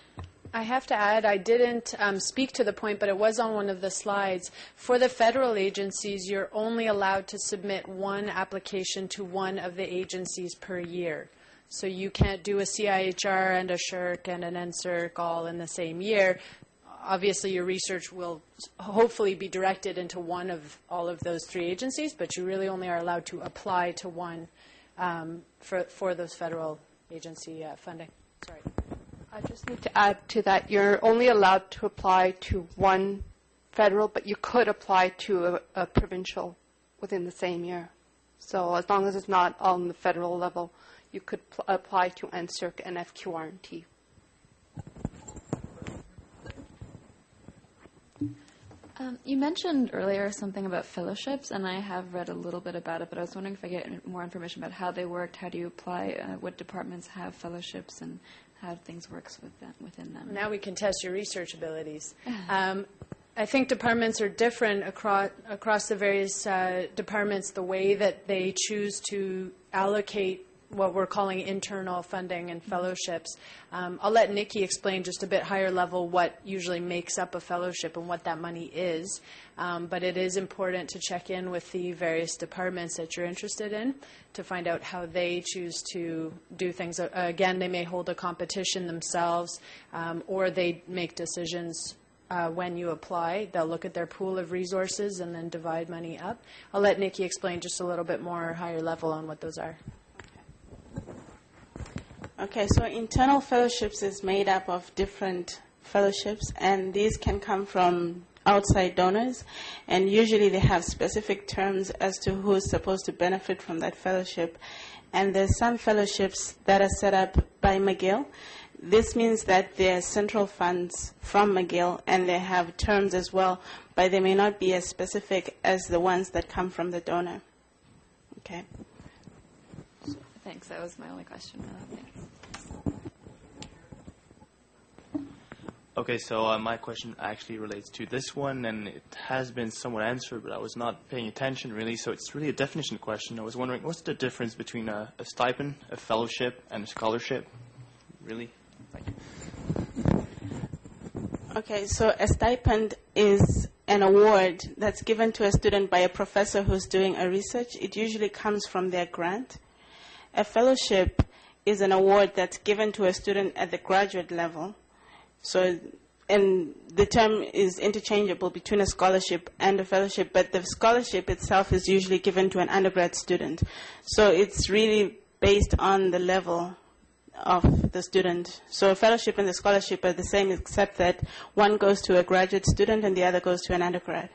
S2: I have to add, I didn't um, speak to the point, but it was on one of the slides. For the federal agencies, you're only allowed to submit one application to one of the agencies per year. So you can't do a C I H R and a S S H R C and an N S E R C all in the same year. Obviously, your research will hopefully be directed into one of all of those three agencies, but you really only are allowed to apply to one um, for, for those federal agency uh, funding. Sorry.
S6: I just need to add to that, you're only allowed to apply to one federal, but you could apply to a, a provincial within the same year. So as long as it's not on the federal level, you could pl- apply to N S E R C and F Q R and T.
S17: Um, you mentioned earlier something about fellowships, and I have read a little bit about it, but I was wondering if I get more information about how they worked, how do you apply, uh, what departments have fellowships, and how things works with them, within them.
S2: Now we can test your research abilities. Um, I think departments are different across across the various uh, departments, the way that they choose to allocate what we're calling internal funding and fellowships. Um, I'll let Nikki explain just a bit higher level what usually makes up a fellowship and what that money is. Um, but it is important to check in with the various departments that you're interested in to find out how they choose to do things. Uh, again, they may hold a competition themselves, um, or they make decisions uh, when you apply. They'll look at their pool of resources and then divide money up. I'll let Nikki explain just a little bit more higher level on what those are.
S13: Okay, so internal fellowships is made up of different fellowships, and these can come from outside donors, and usually they have specific terms as to who is supposed to benefit from that fellowship. And there's some fellowships that are set up by McGill. This means that they're central funds from McGill, and they have terms as well, but they may not be as specific as the ones that come from the donor. Okay.
S17: Thanks. That was my only question. Uh, thanks.
S12: Okay, so uh, my question actually relates to this one, and it has been somewhat answered, but I was not paying attention really, so it's really a definition question. I was wondering, what's the difference between a, a stipend, a fellowship, and a scholarship? Really? Thank you.
S13: Okay, so a stipend is an award that's given to a student by a professor who's doing a research. It usually comes from their grant. A fellowship is an award that's given to a student at the graduate level. So, and the term is interchangeable between a scholarship and a fellowship, but the scholarship itself is usually given to an undergrad student. So it's really based on the level of the student. So a fellowship and the scholarship are the same, except that one goes to a graduate student and the other goes to an undergrad.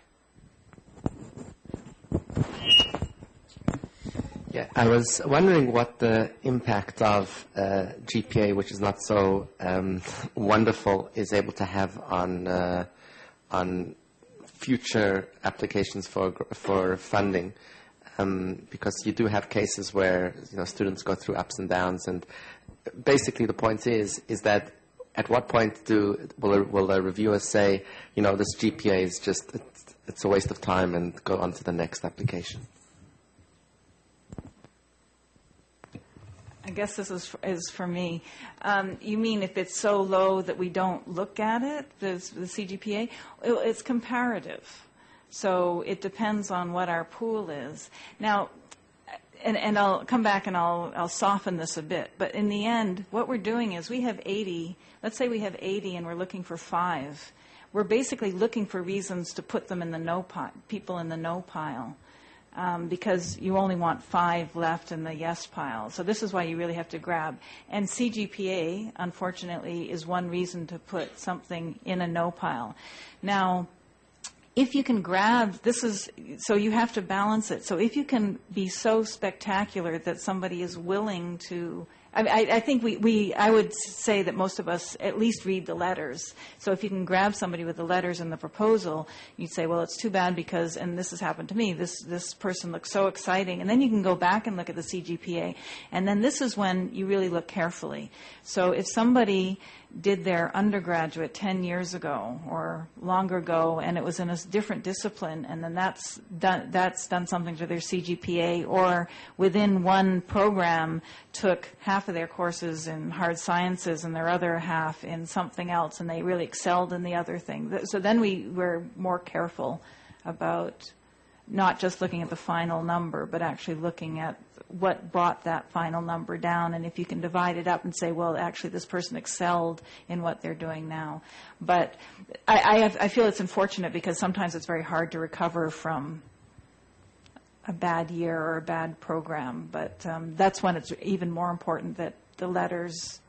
S18: Yeah, I was wondering what the impact of uh, G P A, which is not so um, wonderful, is able to have on uh, on future applications for for funding, um, because you do have cases where you know students go through ups and downs, and basically the point is is that at what point do will a, will a reviewer say, you know, this G P A is just it's, it's a waste of time and go on to the next application?
S4: I guess this is for, is for me. Um, you mean if it's so low that we don't look at it, the, the C G P A? It, it's comparative. So it depends on what our pool is. Now, and, and I'll come back and I'll, I'll soften this a bit. But in the end, what we're doing is we have eighty. Let's say we have eighty and we're looking for five. We're basically looking for reasons to put them in the no pile, people in the no pile. Um, because you only want five left in the yes pile. So this is why you really have to grab. And C G P A, unfortunately, is one reason to put something in a no pile. Now, if you can grab, this is, so you have to balance it. So if you can be so spectacular that somebody is willing to, I, I, I think we, we, I would say that most of us at least read the letters. So if you can grab somebody with the letters and the proposal, you'd say, well, it's too bad because, and this has happened to me, this, this person looks so exciting. And then you can go back and look at the C G P A. And then this is when you really look carefully. So if somebody did their undergraduate ten years ago or longer ago, and it was in a different discipline, and then that's done, that's done something to their C G P A, or within one program took half of their courses in hard sciences and their other half in something else, and they really excelled in the other thing. So then we were more careful about not just looking at the final number, but actually looking at what brought that final number down, and if you can divide it up and say, well, actually this person excelled in what they're doing now. But I, I, have, I feel it's unfortunate because sometimes it's very hard to recover from a bad year or a bad program, but um, that's when it's even more important that the letters,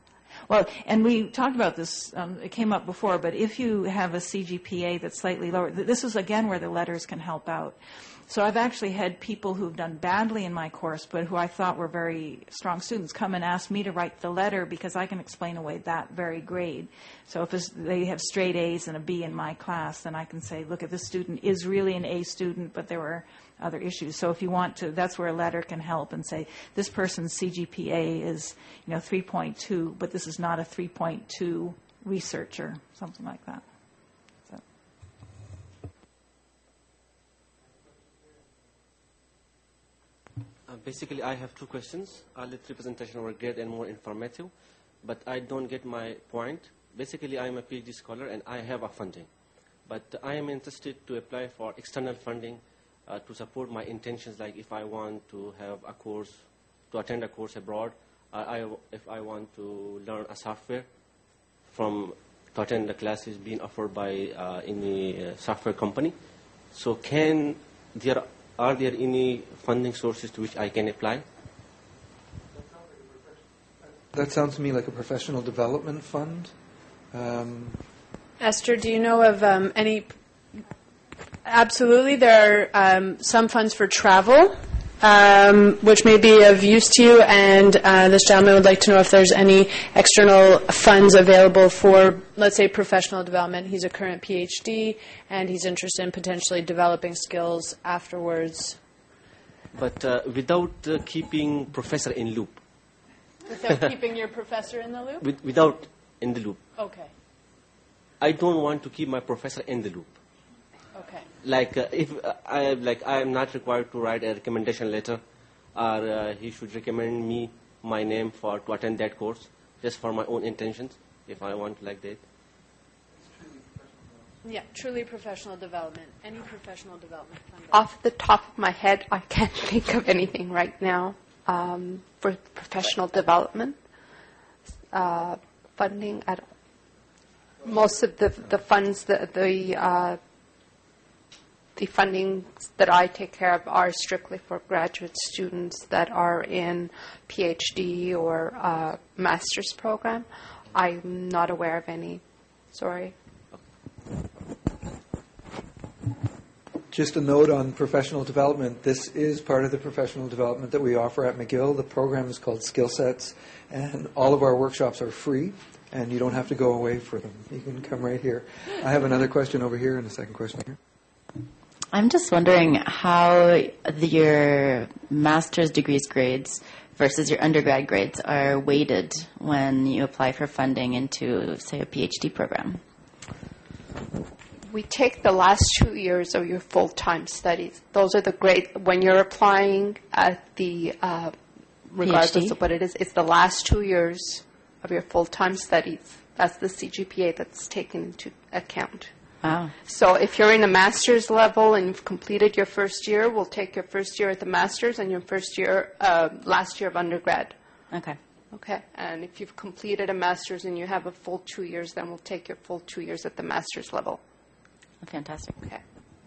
S4: Well, and we talked about this, um, it came up before, but if you have a C G P A that's slightly lower, th- this is again where the letters can help out. So I've actually had people who've done badly in my course, but who I thought were very strong students, come and ask me to write the letter because I can explain away that very grade. So if it's, they have straight A's and a B in my class, then I can say, look, if this student is really an A student, but there were other issues. So if you want to, that's where a letter can help and say, this person's C G P A is, you know, three point two, but this is not a three point two researcher, something like that. So.
S10: Uh, basically, I have two questions. I'll let the presentation were great and more informative, but I don't get my point. Basically, I'm a PhD scholar and I have a funding, but I am interested to apply for external funding Uh, to support my intentions, like if I want to have a course, to attend a course abroad, uh, I, if I want to learn a software from, to attend the classes being offered by uh, any uh, software company. So can there, are there any funding sources to which I can apply?
S1: That sounds to me like a professional development fund. Um,
S2: Esther, do you know of um, any... Absolutely. There are um, some funds for travel, um, which may be of use to you, and uh, this gentleman would like to know if there's any external funds available for, let's say, professional development. He's a current PhD, and he's interested in potentially developing skills afterwards.
S10: But uh, without uh, keeping professor in loop.
S2: Without keeping your professor in the loop?
S10: With, without in the loop.
S2: Okay.
S10: I don't want to keep my professor in the loop.
S2: Okay.
S10: Like uh, if uh, I like I am not required to write a recommendation letter, or uh, he should recommend me my name for to attend that course just for my own intentions. If I want like that.
S2: Yeah, truly professional development. Any professional development fund.
S6: Off the top of my head, I can't think of anything right now um, for professional development uh, funding at all. Most of the the funds the the uh, the funding that I take care of are strictly for graduate students that are in PhD or uh, master's program. I'm not aware of any. Sorry.
S1: Just a note on professional development. This is part of the professional development that we offer at McGill. The program is called Skill Sets, and all of our workshops are free, and you don't have to go away for them. You can come right here. I have another question over here and a second question here.
S15: I'm just wondering how the, your master's degrees grades versus your undergrad grades are weighted when you apply for funding into, say, a PhD program.
S6: We take the last two years of your full-time studies. Those are the grades. When you're applying at the, uh, regardless
S15: PhD?
S6: of what it is, it's the last two years of your full-time studies. That's the C G P A that's taken into account.
S15: Wow.
S6: So if you're in a master's level and you've completed your first year, we'll take your first year at the master's and your first year, uh, last year of undergrad.
S15: Okay.
S6: Okay. And if you've completed a master's and you have a full two years, then we'll take your full two years at the master's level.
S15: Fantastic.
S6: Okay.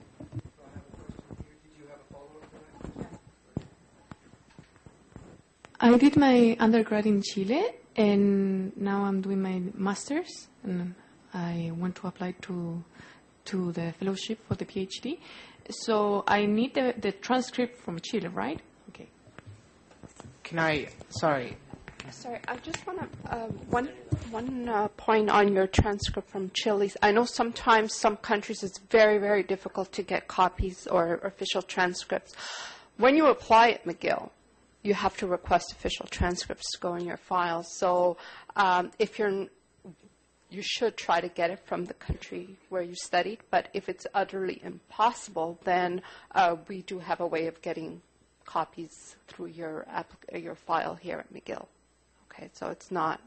S19: I did my undergrad in Chile, and now I'm doing my master's, and I want to apply to to the fellowship for the PhD. So I need the, the transcript from Chile, right? Okay.
S6: Can I, sorry. Sorry, I just want to, uh, one, one uh, point on your transcript from Chile. I know sometimes some countries it's very, very difficult to get copies or official transcripts. When you apply at McGill, you have to request official transcripts to go in your file. So um, if you're you should try to get it from the country where you studied, but if it's utterly impossible, then uh, we do have a way of getting copies through your applic- your file here at McGill. Okay, so it's not,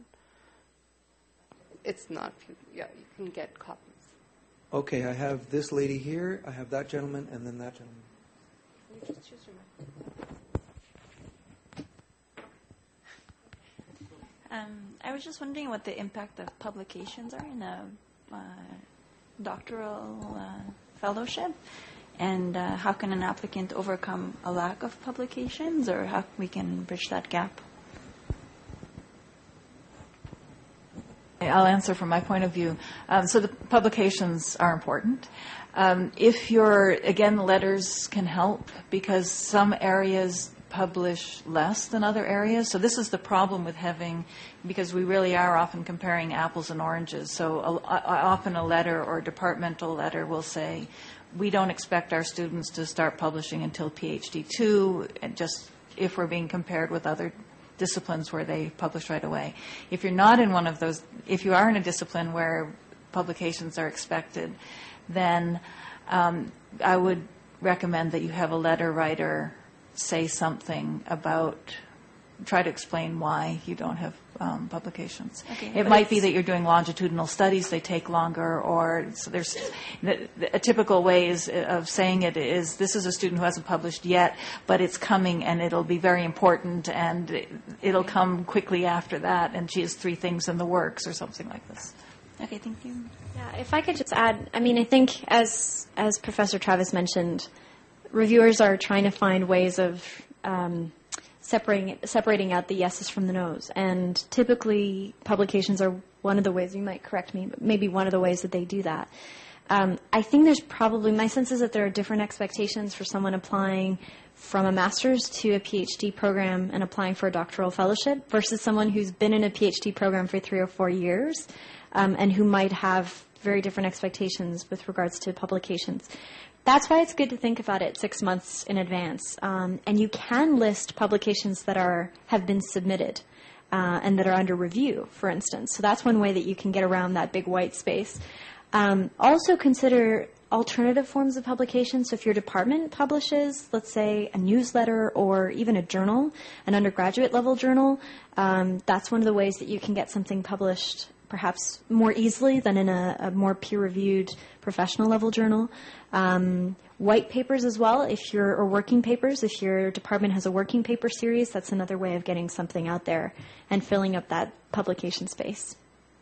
S6: it's not, yeah, you can get copies.
S1: Okay, I have this lady here, I have that gentleman, and then that gentleman.
S6: You just choose your
S4: Um, I was just wondering what the impact of publications are in a uh, doctoral uh, fellowship, and uh, how can an applicant overcome a lack of publications, or how we can bridge that gap? I'll answer from my point of view. Um, so the publications are important. Um, if you're, again, letters can help because some areas publish less than other areas. So this is the problem with having, because we really are often comparing apples and oranges. So a, a, often a letter or a departmental letter will say, we don't expect our students to start publishing until PhD two, and just if we're being compared with other disciplines where they publish right away. If you're not in one of those, if you are in a discipline where publications are expected, then um, I would recommend that you have a letter writer say something about, try to explain why you don't have um, publications.
S7: Okay,
S4: it might be that you're doing longitudinal studies, they take longer, or so there's the, the, a typical way is, of saying it is, this is a student who hasn't published yet, but it's coming and it'll be very important and it, it'll come quickly after that, and she has three things in the works or something like this.
S7: Okay, thank you.
S3: Yeah, if I could just add, I mean, I think as as Professor Travis mentioned, reviewers are trying to find ways of um, separating separating out the yeses from the nos. And typically, publications are one of the ways, you might correct me, but maybe one of the ways that they do that. Um, I think there's probably, my sense is that there are different expectations for someone applying from a master's to a PhD program and applying for a doctoral fellowship versus someone who's been in a PhD program for three or four years um, and who might have very different expectations with regards to publications. That's why it's good to think about it six months in advance. Um, and you can list publications that are have been submitted uh, and that are under review, for instance. So that's one way that you can get around that big white space. Um, also consider alternative forms of publication. So if your department publishes, let's say, a newsletter or even a journal, an undergraduate level journal, um, that's one of the ways that you can get something published perhaps more easily than in a, a more peer-reviewed professional level journal. Um, white papers as well, if you're, or working papers, if your department has a working paper series, that's another way of getting something out there and filling up that publication space.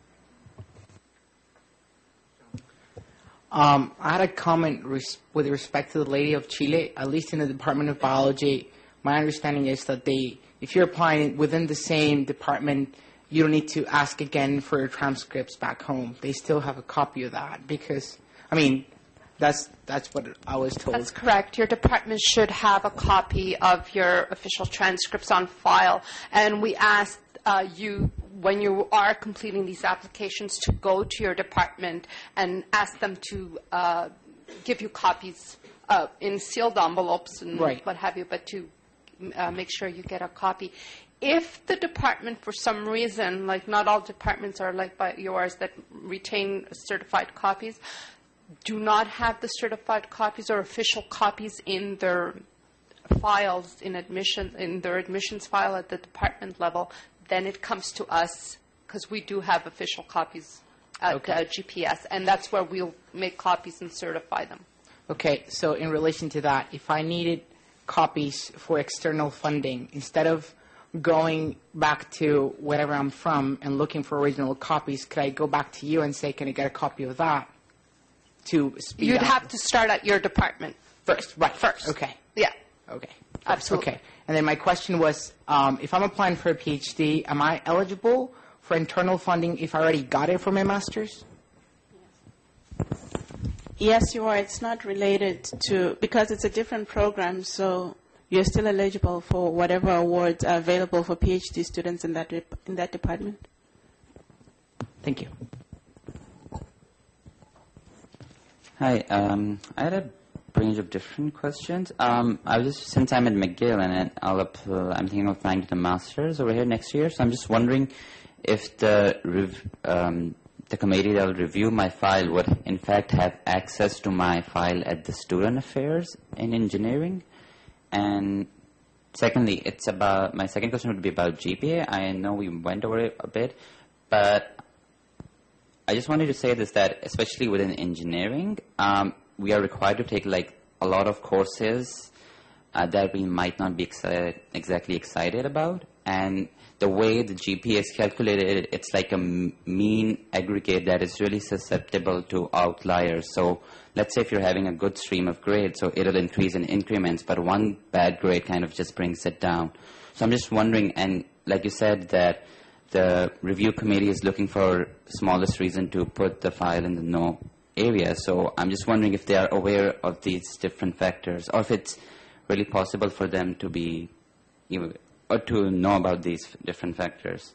S20: Um, I had a comment res- with respect to the Lady of Chile, at least in the Department of Biology. My understanding is that they, if you're applying within the same department, you don't need to ask again for your transcripts back home. They still have a copy of that because, I mean, that's that's what I was told.
S6: That's correct. Your department should have a copy of your official transcripts on file. And we asked uh, you, when you are completing these applications, to go to your department and ask them to uh, give you copies uh, in sealed envelopes and
S20: right.
S6: what have you, but to uh, make sure you get a copy. If the department, for some reason, like not all departments are like by yours that retain certified copies, do not have the certified copies or official copies in their files in admission, in their admissions file at the department level, then it comes to us because we do have official copies at okay. uh, G P S, and that's where we'll make copies and certify them.
S20: Okay, so in relation to that, if I needed copies for external funding, instead of going back to wherever I'm from and looking for original copies, could I go back to you and say, can I get a copy of that to speed
S6: You'd
S20: up?
S6: have to start at your department.
S20: First, right.
S6: First.
S20: Okay.
S6: Yeah.
S20: Okay. First.
S6: Absolutely.
S20: Okay. And then my question was, um, if I'm applying for a PhD, am I eligible for internal funding if I already got it for my master's?
S13: Yes, you are. It's not related to, because it's a different program, so you're still eligible for whatever awards are available for PhD students in that rep- in that department.
S20: Thank you.
S8: Hi, um, I had a range of different questions. Um, I was just, since I'm at McGill and I'll apply, I'm thinking of applying to the master's over here next year, so I'm just wondering if the rev, um, the committee that will review my file would in fact have access to my file at the Student Affairs in Engineering. And secondly, it's about, my second question would be about G P A. I know we went over it a bit, but I just wanted to say this, that especially within engineering, um, we are required to take like a lot of courses uh, that we might not be exci- exactly excited about. And the way the G P A is calculated, it's like a m- mean aggregate that is really susceptible to outliers. So let's say if you're having a good stream of grades, so it'll increase in increments, but one bad grade kind of just brings it down. So I'm just wondering, and like you said, that the review committee is looking for smallest reason to put the file in the no area. So I'm just wondering if they are aware of these different factors, or if it's really possible for them to be, you know, or to know about these different factors.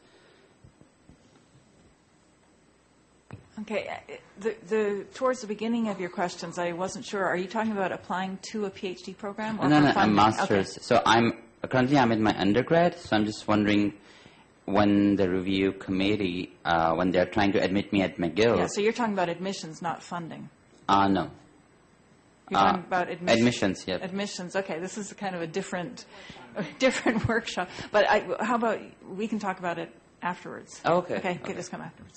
S4: Okay, uh, the, the, towards the beginning of your questions, I wasn't sure. Are you talking about applying to a PhD program? Or
S8: no,
S4: for
S8: no,
S4: funding?
S8: a master's.
S4: Okay.
S8: So I'm currently I'm in my undergrad, so I'm just wondering when the review committee, uh, when they're trying to admit me at McGill.
S4: Yeah, so you're talking about admissions, not funding.
S8: Uh, no.
S4: You're
S8: uh,
S4: talking about admissions.
S8: Admissions, yeah.
S4: Admissions. Okay, this is kind of a different, a different workshop. But I, how about we can talk about it afterwards?
S8: Oh, okay.
S4: Okay,
S8: okay.
S4: just come afterwards.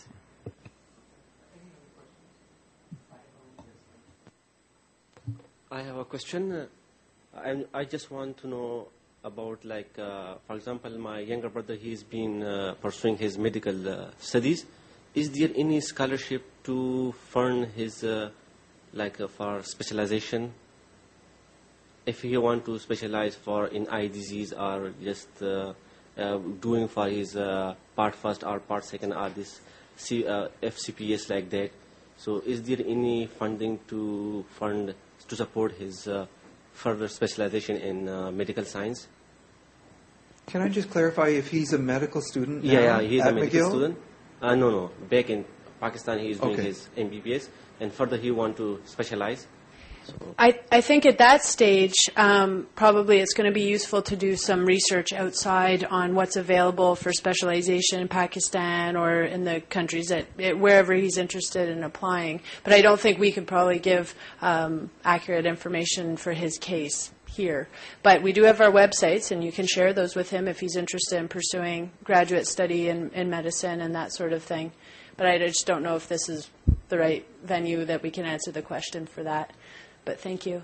S10: I have a question. Uh, I, I just want to know about, like, uh, for example, my younger brother, he's been uh, pursuing his medical uh, studies. Is there any scholarship to fund his, uh, like, uh, for specialization? If he want to specialize for in eye disease, or just uh, uh, doing for his uh, part first or part second, or this C, uh, F C P S like that. So is there any funding to fund to support his uh, further specialization in uh, medical science?
S1: Can I just clarify if he's a medical student now
S10: Yeah, yeah, he's
S1: at
S10: a medical
S1: McGill?
S10: student. Uh, no, no. Back in Pakistan, he is doing
S1: Okay.
S10: his M B B S, and further he want to specialize. So
S2: I, I think at that stage, um, probably it's going to be useful to do some research outside on what's available for specialization in Pakistan or in the countries that wherever he's interested in applying. But I don't think we could probably give um, accurate information for his case here. But we do have our websites, and you can share those with him if he's interested in pursuing graduate study in, in medicine and that sort of thing. But I just don't know if this is the right venue that we can answer the question for that. But thank you.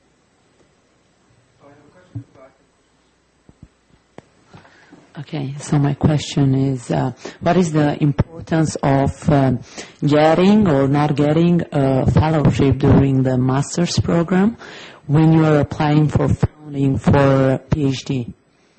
S21: Okay, so my question is, uh, what is the importance of um, getting or not getting a fellowship during the master's program when you are applying for funding for a PhD?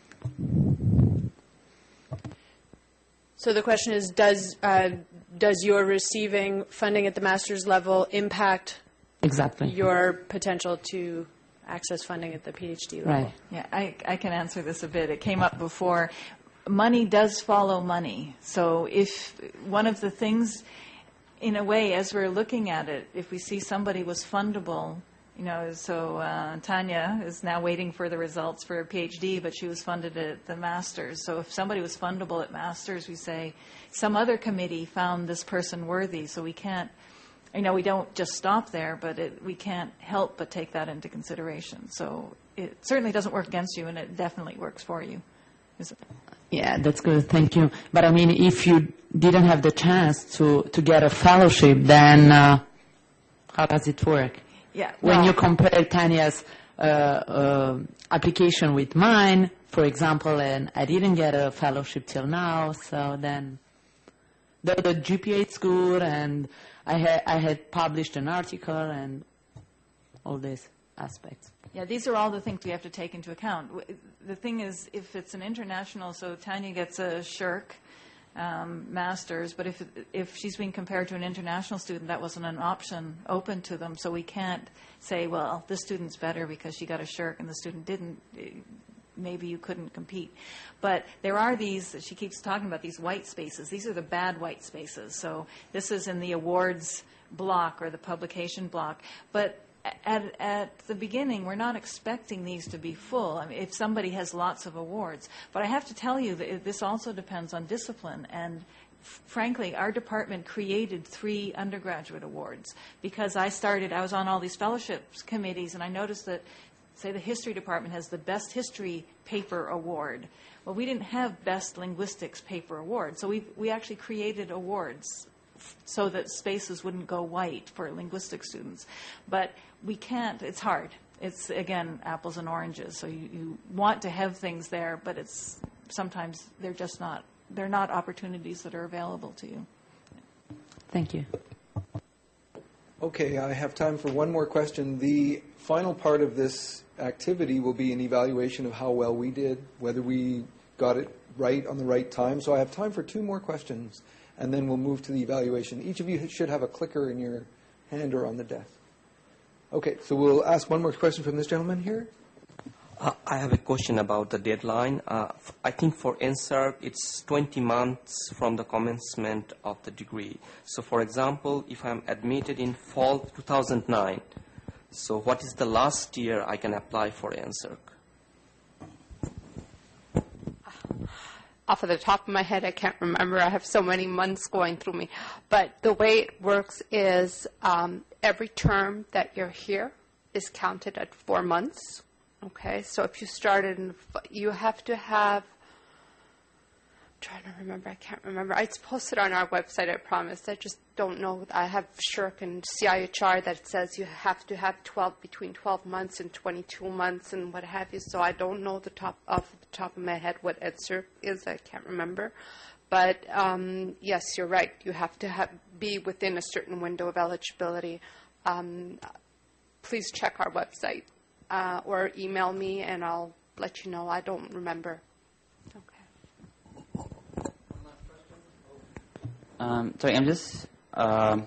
S2: So the question is, does uh, does your receiving funding at the master's level impact
S21: Exactly.
S2: your potential to access funding at the PhD level?
S21: Right.
S4: Yeah, I, I can answer this a bit. It came up before. Money does follow money. So if one of the things, in a way, as we're looking at it, if we see somebody was fundable, you know, so uh, Tanya is now waiting for the results for her PhD, but she was funded at the master's. So if somebody was fundable at master's, we say some other committee found this person worthy, so we can't, you know, we don't just stop there, but it, we can't help but take that into consideration. So it certainly doesn't work against you, and it definitely works for you. Is it?
S21: Yeah, that's good. Thank you. But I mean, if you didn't have the chance to, to get a fellowship, then uh, how does it work?
S4: Yeah.
S21: When
S4: well,
S21: you compare Tanya's uh, uh, application with mine, for example, and I didn't get a fellowship till now, so then the, the G P A is good, and I had I had published an article and all these aspects.
S4: Yeah, these are all the things we have to take into account. W- The thing is, if it's an international, so Tanya gets a shirk um, master's, but if if she's being compared to an international student, that wasn't an option open to them. So we can't say, well, this student's better because she got a shirk and the student didn't. Maybe you couldn't compete. But there are these, she keeps talking about these white spaces. These are the bad white spaces. So this is in the awards block or the publication block. But at, at the beginning, we're not expecting these to be full. I mean, if somebody has lots of awards. But I have to tell you that this also depends on discipline. And f- frankly, our department created three undergraduate awards because I started, I was on all these fellowships committees, and I noticed that, say, the history department has the best history paper award. Well, we didn't have best linguistics paper award, so we we actually created awards f- so that spaces wouldn't go white for linguistic students. But we can't. It's hard. It's, again, apples and oranges. So you, you want to have things there, but it's sometimes they're just not. They're not opportunities that are available to you.
S21: Thank you.
S1: Okay, I have time for one more question. The final part of this activity will be an evaluation of how well we did, whether we got it right on the right time. So I have time for two more questions, and then we'll move to the evaluation. Each of you should have a clicker in your hand or on the desk. Okay, so we'll ask one more question from this gentleman here.
S5: Uh, I have a question about the deadline. Uh, f- I think for N S E R C, it's twenty months from the commencement of the degree. So, for example, if I'm admitted in fall two thousand nine, so what is the last year I can apply for N S E R C?
S6: Off of the top of my head, I can't remember. I have so many months going through me. But the way it works is um, every term that you're here is counted at four months. Okay, so if you started, in, you have to have, I'm trying to remember, I can't remember. It's posted on our website, I promise. I just don't know. I have S H R C and C I H R that says you have to have twelve, between twelve months and twenty-two months and what have you. So I don't know the top off the top of my head what N S E R C is. I can't remember. But um, yes, you're right. You have to have, be within a certain window of eligibility. Um, please check our website. Uh, or email me, and I'll let you know. I don't remember. Okay.
S8: Um, sorry, I'm just. Um,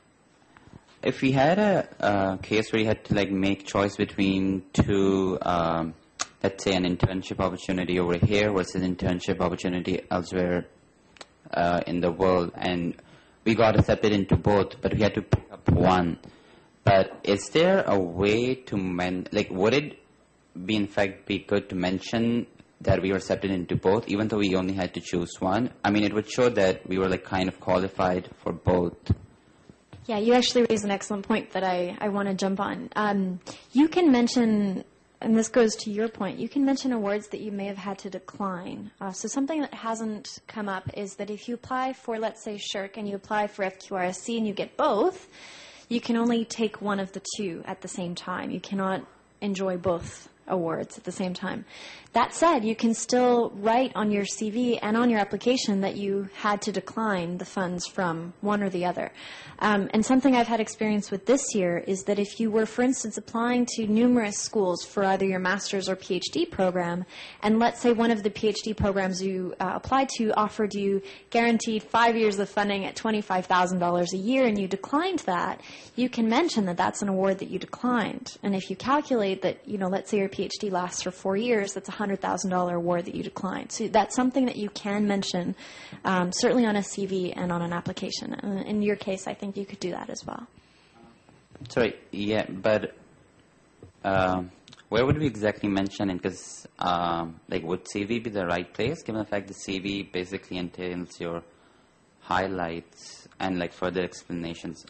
S8: if we had a, a case where you had to like make choice between two, um, let's say, an internship opportunity over here versus internship opportunity elsewhere uh, in the world, and we got accepted into both, but we had to pick up one. But is there a way to men like would it be in fact be good to mention that we were accepted into both, even though we only had to choose one? I mean, it would show that we were like kind of qualified for both.
S7: Yeah, you actually raised an excellent point that I, I want to jump on. Um, you can mention, and this goes to your point, you can mention awards that you may have had to decline. Uh, so something that hasn't come up is that if you apply for, let's say, S H R C and you apply for F Q R S C and you get both, you can only take one of the two at the same time. You cannot enjoy both awards at the same time. That said, you can still write on your C V and on your application that you had to decline the funds from one or the other. Um, and something I've had experience with this year is that if you were, for instance, applying to numerous schools for either your master's or PhD program, and let's say one of the PhD programs you uh, applied to offered you guaranteed five years of funding at twenty-five thousand dollars a year, and you declined that, you can mention that that's an award that you declined. And if you calculate that, you know, let's say your PhD lasts for four years, that's a one hundred thousand dollars award that you declined. So that's something that you can mention, um, certainly on a C V and on an application. And in your case, I think you could do that as well.
S8: Sorry, yeah, but um, where would we exactly mention it? Because, um, like, would C V be the right place, given the fact the C V basically entails your highlights and, like, further explanations?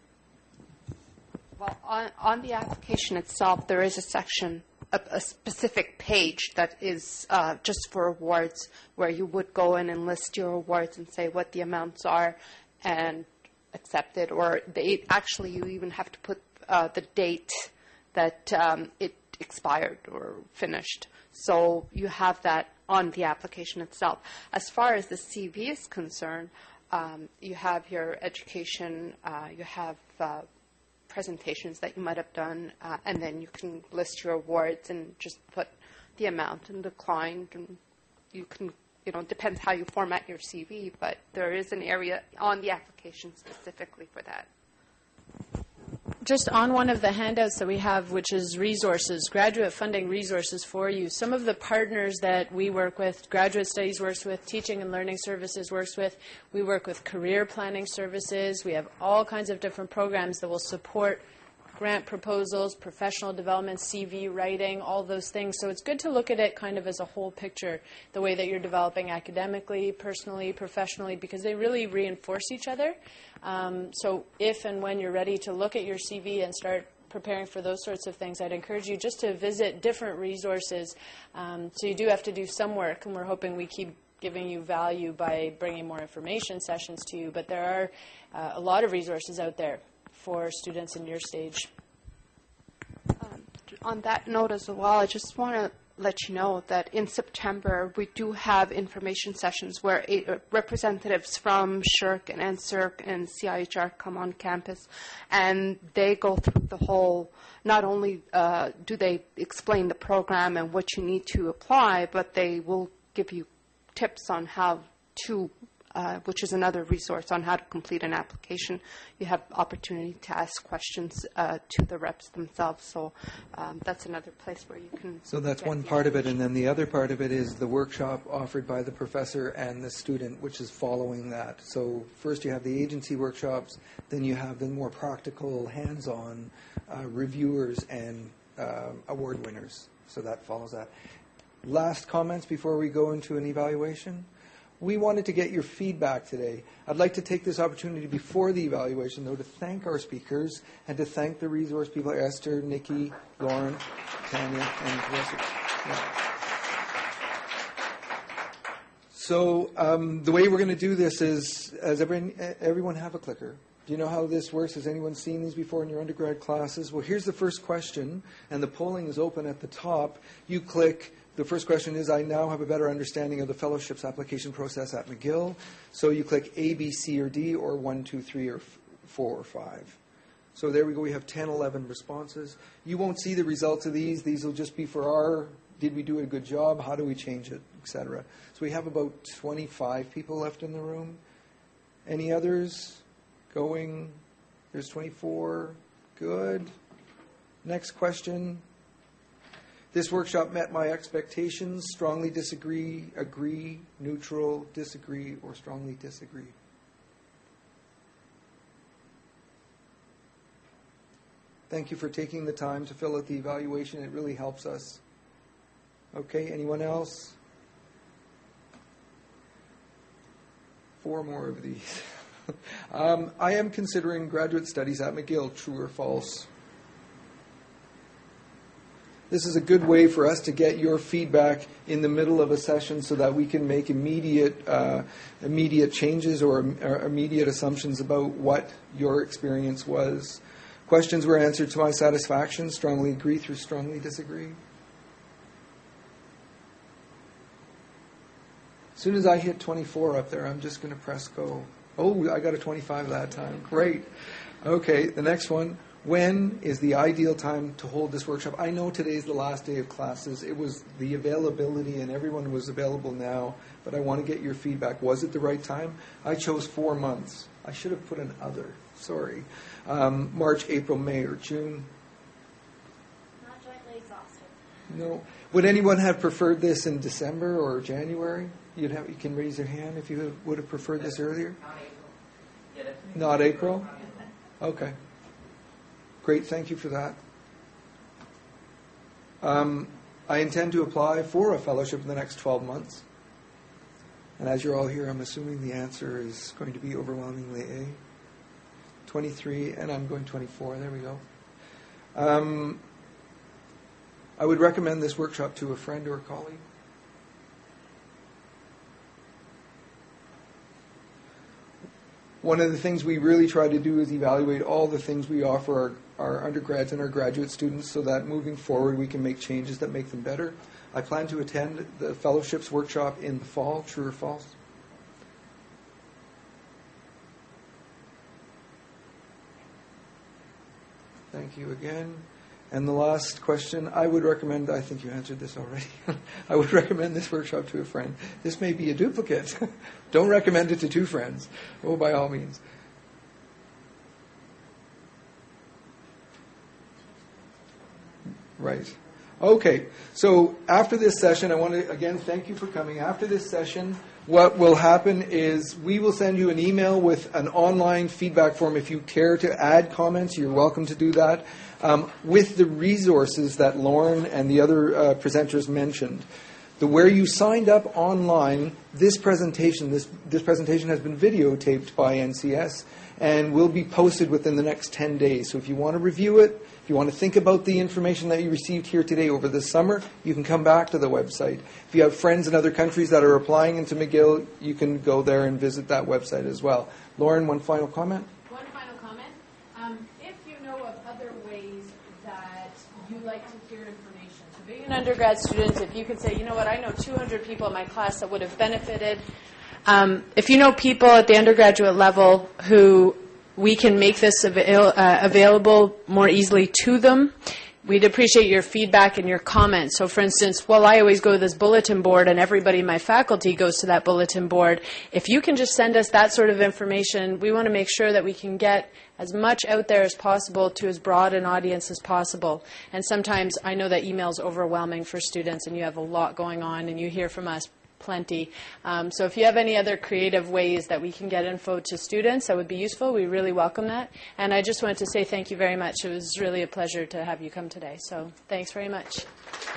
S6: Well, on, on the application itself, there is a section, a, a specific page that is uh, just for awards, where you would go in and list your awards and say what the amounts are and accept it. Or they, actually, you even have to put uh, the date that um, it expired or finished. So you have that on the application itself. As far as the C V is concerned, um, you have your education, uh, you have uh, presentations that you might have done, uh, and then you can list your awards and just put the amount and declined, and you can, you know, it depends how you format your C V, but there is an area on the application specifically for that.
S2: Just on one of the handouts that we have, which is resources, graduate funding resources for you, some of the partners that we work with, Graduate Studies works with, Teaching and Learning Services works with, we work with Career Planning Services. We have all kinds of different programs that will support grant proposals, professional development, C V writing, all those things. So it's good to look at it kind of as a whole picture, the way that you're developing academically, personally, professionally, because they really reinforce each other. Um, so if and when you're ready to look at your C V and start preparing for those sorts of things, I'd encourage you just to visit different resources. Um, so you do have to do some work, and we're hoping we keep giving you value by bringing more information sessions to you. But there are uh, a lot of resources out there for students in your stage.
S6: Um, on that note as well, I just want to let you know that in September we do have information sessions where a, uh, representatives from S H R C and N S E R C and C I H R come on campus, and they go through the whole, not only uh, do they explain the program and what you need to apply, but they will give you tips on how to, uh, which is another resource on how to complete an application. You have opportunity to ask questions uh, to the reps themselves. So um, that's another place where you can.
S1: So that's
S6: get
S1: one
S6: the
S1: part of it, and then the other part of it is the workshop offered by the professor and the student, which is following that. So first you have the agency workshops, then you have the more practical, hands-on uh, reviewers and uh, award winners. So that follows that. Last comments before we go into an evaluation? We wanted to get your feedback today. I'd like to take this opportunity before the evaluation, though, to thank our speakers and to thank the resource people, Esther, Nikki, Lauren, Tanya, and the rest of yeah. So um, the way we're going to do this is, as everyone, everyone have a clicker. Do you know how this works? Has anyone seen these before in your undergrad classes? Well, here's the first question, and the polling is open at the top. You click. The first question is, I now have a better understanding of the fellowships application process at McGill. So you click A, B, C, or D, or one, two, three, or f- four, or five. So there we go. We have ten, eleven responses. You won't see the results of these. These will just be for our, did we do a good job? How do we change it, et cetera. So we have about twenty-five people left in the room. Any others going? There's twenty-four. Good. Next question. This workshop met my expectations. Strongly disagree, agree, neutral, disagree, or strongly disagree. Thank you for taking the time to fill out the evaluation. It really helps us. Okay, anyone else? Four more of these. um, I am considering graduate studies at McGill. True or false? This is a good way for us to get your feedback in the middle of a session so that we can make immediate uh, immediate changes or, or immediate assumptions about what your experience was. Questions were answered to my satisfaction. Strongly agree through strongly disagree. As soon as I hit twenty-four up there, I'm just going to press go. Oh, I got a twenty-five that time. Great. Okay, the next one. When is the ideal time to hold this workshop? I know today's the last day of classes. It was the availability, and everyone was available now, but I want to get your feedback. Was it the right time? I chose four months. I should have put an other. Sorry. Um, March, April, May, or June?
S3: Not jointly exhausted.
S1: No. Would anyone have preferred this in December or January? You'd have. You can raise your hand if you would have preferred this earlier. Not April. Not April? Okay. Great, thank you for that. Um, I intend to apply for a fellowship in the next twelve months. And as you're all here, I'm assuming the answer is going to be overwhelmingly A. twenty-three, and I'm going twenty-four. There we go. Um, I would recommend this workshop to a friend or a colleague. One of the things we really try to do is evaluate all the things we offer our, our undergrads and our graduate students so that moving forward we can make changes that make them better. I plan to attend the fellowships workshop in the fall. True or false? Thank you again. And the last question, I would recommend, I think you answered this already, I would recommend this workshop to a friend. This may be a duplicate. Don't recommend it to two friends. Oh, by all means. Right. Okay. So after this session, I want to, again, thank you for coming. After this session, what will happen is we will send you an email with an online feedback form. If you care to add comments, you're welcome to do that. Um, with the resources that Lauren and the other uh, presenters mentioned. The where you signed up online, this presentation, this, this presentation has been videotaped by N C S and will be posted within the next ten days. So if you want to review it, if you want to think about the information that you received here today over the summer, you can come back to the website. If you have friends in other countries that are applying into McGill, you can go there and visit that website as well. Lauren, one final comment?
S2: One final comment. Um, if you know of other ways that you like to hear information, so being an undergrad student, if you could say, you know what, I know two hundred people in my class that would have benefited. Um, if you know people at the undergraduate level who we can make this avail- uh, available more easily to them, we'd appreciate your feedback and your comments. So for instance, well, I always go to this bulletin board and everybody in my faculty goes to that bulletin board. If you can just send us that sort of information, we want to make sure that we can get as much out there as possible to as broad an audience as possible. And sometimes I know that email is overwhelming for students and you have a lot going on and you hear from us plenty. Um, so if you have any other creative ways that we can get info to students that would be useful, we really welcome that. And I just wanted to say thank you very much. It was really a pleasure to have you come today. So thanks very much.